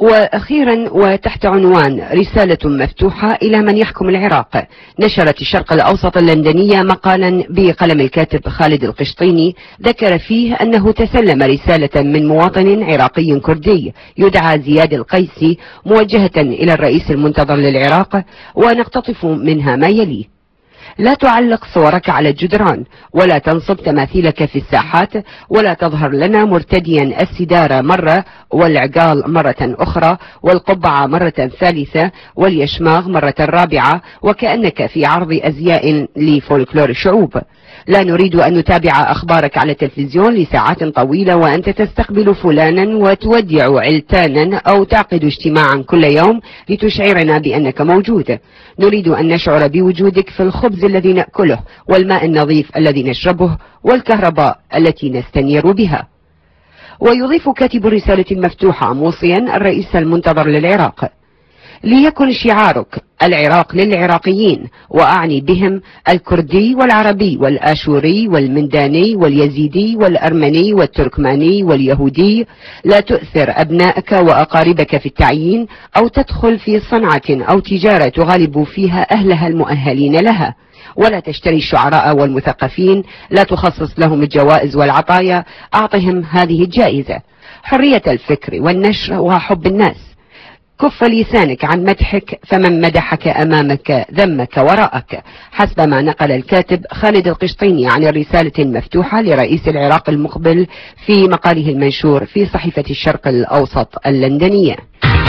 وأخيرا وتحت عنوان رسالة مفتوحة إلى من يحكم العراق، نشرت الشرق الأوسط اللندنية مقالا بقلم الكاتب خالد القشطيني ذكر فيه أنه تسلم رسالة من مواطن عراقي كردي يدعى زياد القيسي موجهة إلى الرئيس المنتظر للعراق، ونقتطف منها ما يلي: لا تعلق صورك على الجدران، ولا تنصب تماثيلك في الساحات، ولا تظهر لنا مرتديا السدارة مرة والعقال مرة أخرى والقبعة مرة ثالثة واليشماغ مرة رابعة، وكأنك في عرض أزياء لفولكلور الشعوب. لا نريد أن نتابع أخبارك على التلفزيون لساعات طويلة وأنت تستقبل فلانا وتودع علتانا أو تعقد اجتماعا كل يوم لتشعرنا بأنك موجود. نريد أن نشعر بوجودك في الخبز الذي نأكله والماء النظيف الذي نشربه والكهرباء التي نستنير بها. ويضيف كاتب الرسالة المفتوحة موصيا الرئيس المنتظر للعراق: ليكن شعارك العراق للعراقيين، وأعني بهم الكردي والعربي والآشوري والمنداني واليزيدي والأرمني والتركماني واليهودي. لا تؤثر أبنائك وأقاربك في التعيين أو تدخل في صنعة أو تجارة تغالب فيها أهلها المؤهلين لها، ولا تشتري الشعراء والمثقفين، لا تخصص لهم الجوائز والعطايا، أعطهم هذه الجائزة: حرية الفكر والنشر وحب الناس. كف لسانك عن مدحك، فمن مدحك أمامك ذمك وراءك، حسب ما نقل الكاتب خالد القشطيني عن الرسالة المفتوحة لرئيس العراق المقبل في مقاله المنشور في صحيفة الشرق الأوسط اللندنية.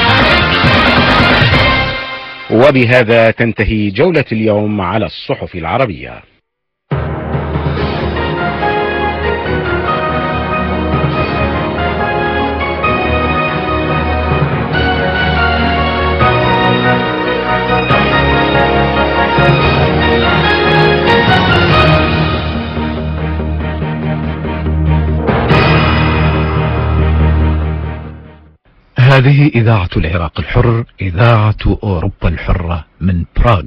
وبهذا تنتهي جولة اليوم على الصحف العربية. هذه إذاعة العراق الحر، إذاعة أوروبا الحرة من براغ.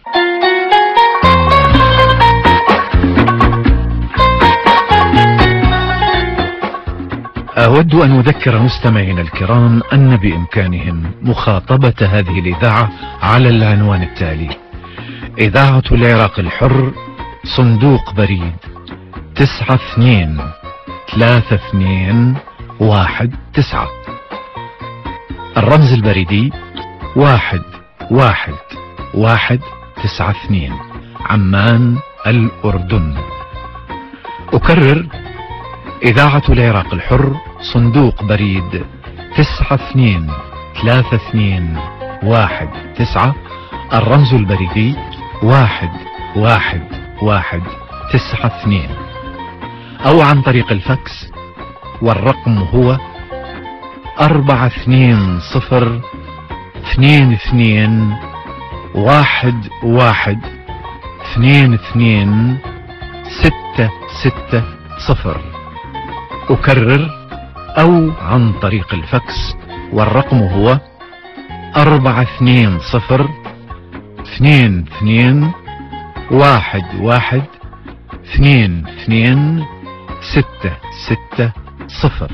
أود أن أذكر مستمعينا الكرام أن بإمكانهم مخاطبة هذه الإذاعة على العنوان التالي: إذاعة العراق الحر، صندوق بريد تسعة اثنين ثلاثة اثنين واحد تسعة، الرمز البريدي واحد واحد واحد تسعة اثنين، عمان الأردن. أكرر: إذاعة العراق الحر، صندوق بريد تسعة اثنين ثلاثة اثنين واحد تسعة، الرمز البريدي واحد واحد واحد تسعة اثنين، أو عن طريق الفاكس، والرقم هو أربعة اثنين صفر اثنين اثنين واحد واحد اثنين اثنين ستة ستة صفر. أكرر: أو عن طريق الفاكس، والرقم هو أربعة اثنين صفر اثنين اثنين واحد واحد اثنين اثنين ستة ستة صفر.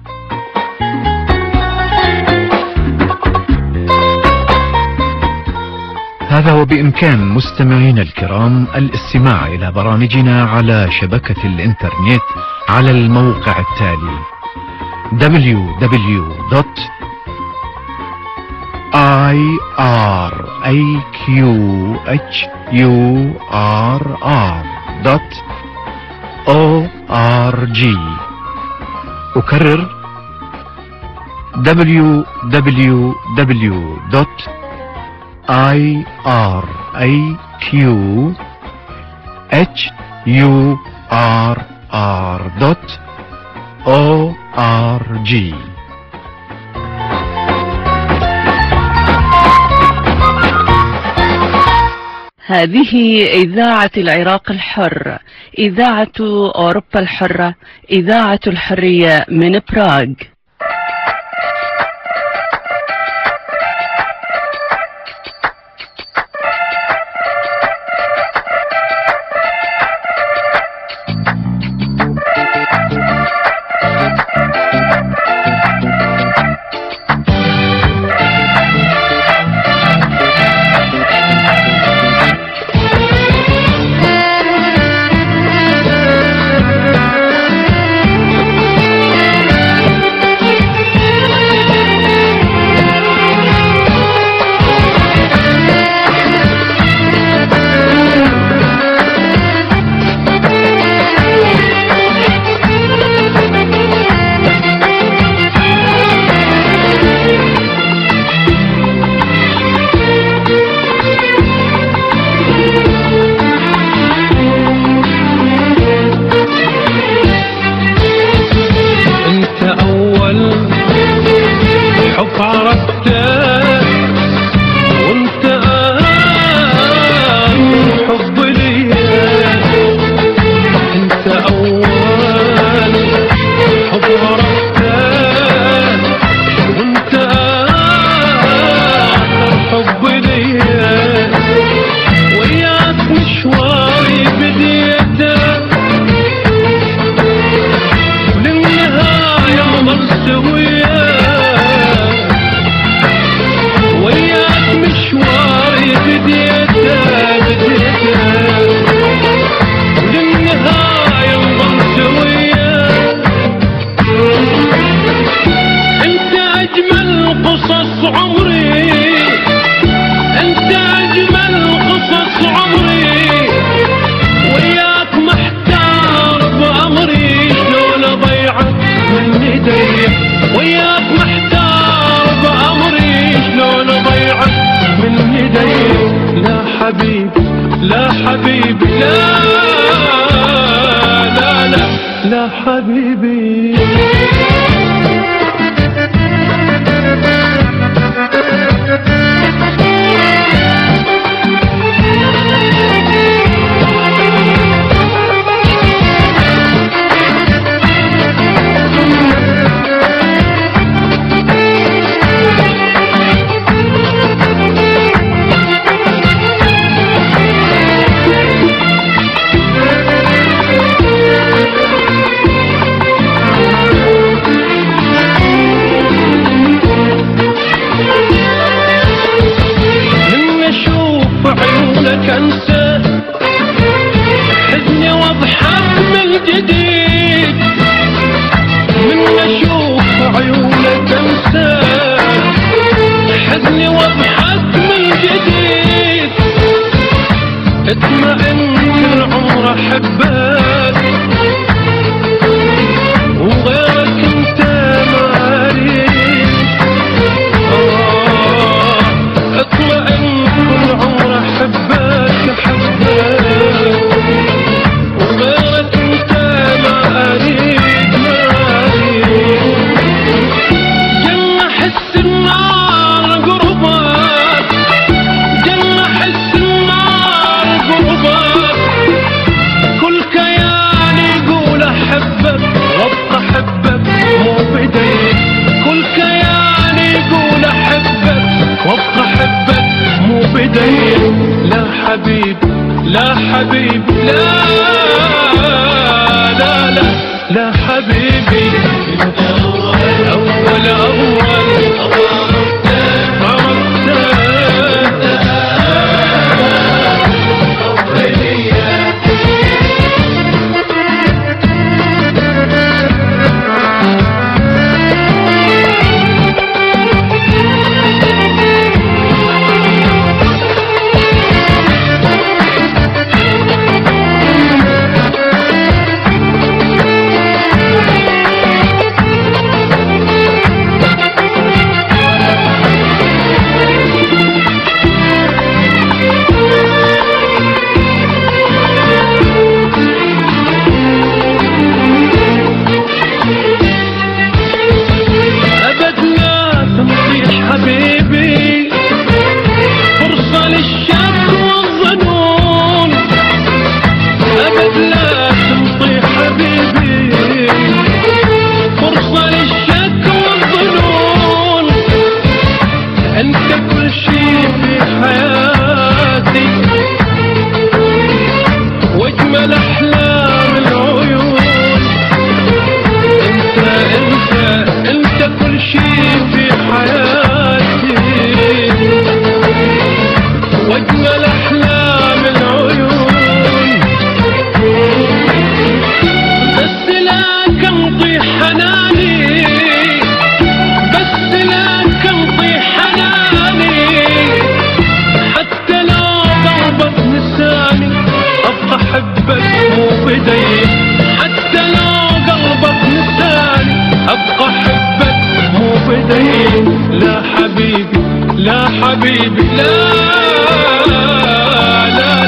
هذا وبإمكان مستمعينا الكرام الاستماع إلى برامجنا على شبكة الإنترنت على الموقع التالي: دبليو دبليو دوت آي آر إيه كيو إتش يو آر آر دوت أو آر جي. أكرر: دبليو دبليو دبليو دوت آي آر إيه كيو إتش يو آر آر دوت أو آر جي. هذه إذاعة العراق الحر، إذاعة أوروبا الحرة، إذاعة الحرية من براغ. حب عرفته وانت آخر حب ليا، انت اول حب عرفته وانت آخر حب ليا، وياك مشواري بديته وللنهاية ظل سويا، وياك مشواري بديته بديته وللنهاية ظل سويا. انت اجمل قصص عمري، انت اجمل قصص عمري، وياك محتار بامري شلون ضيعت من ايدي، وياك محتار بامري شلون ضيعت من ايدي. لا حبيبي لا حبيبي لا لا لا لا حبيبي. انسى حزني واضحك من جديد، من اشوف عيونك انسى حزني واضحك من جديد. اطمئن كل عمر احبك وغيرك انت ما اريد. آه اطمئن كل عمر احبك وغيرك انت ما اريد ما اريد. جنة حس النار قربك، جنة حس النار قربك، كل كياني يقول احبك وابقى احبك مو بديك، كل كياني يقول احبك وابقى احبك مو بديك. لا حبيبي لا حبيبي لا لا لا لا حبيبي. انت اول اول اول لا حبيبي لا لا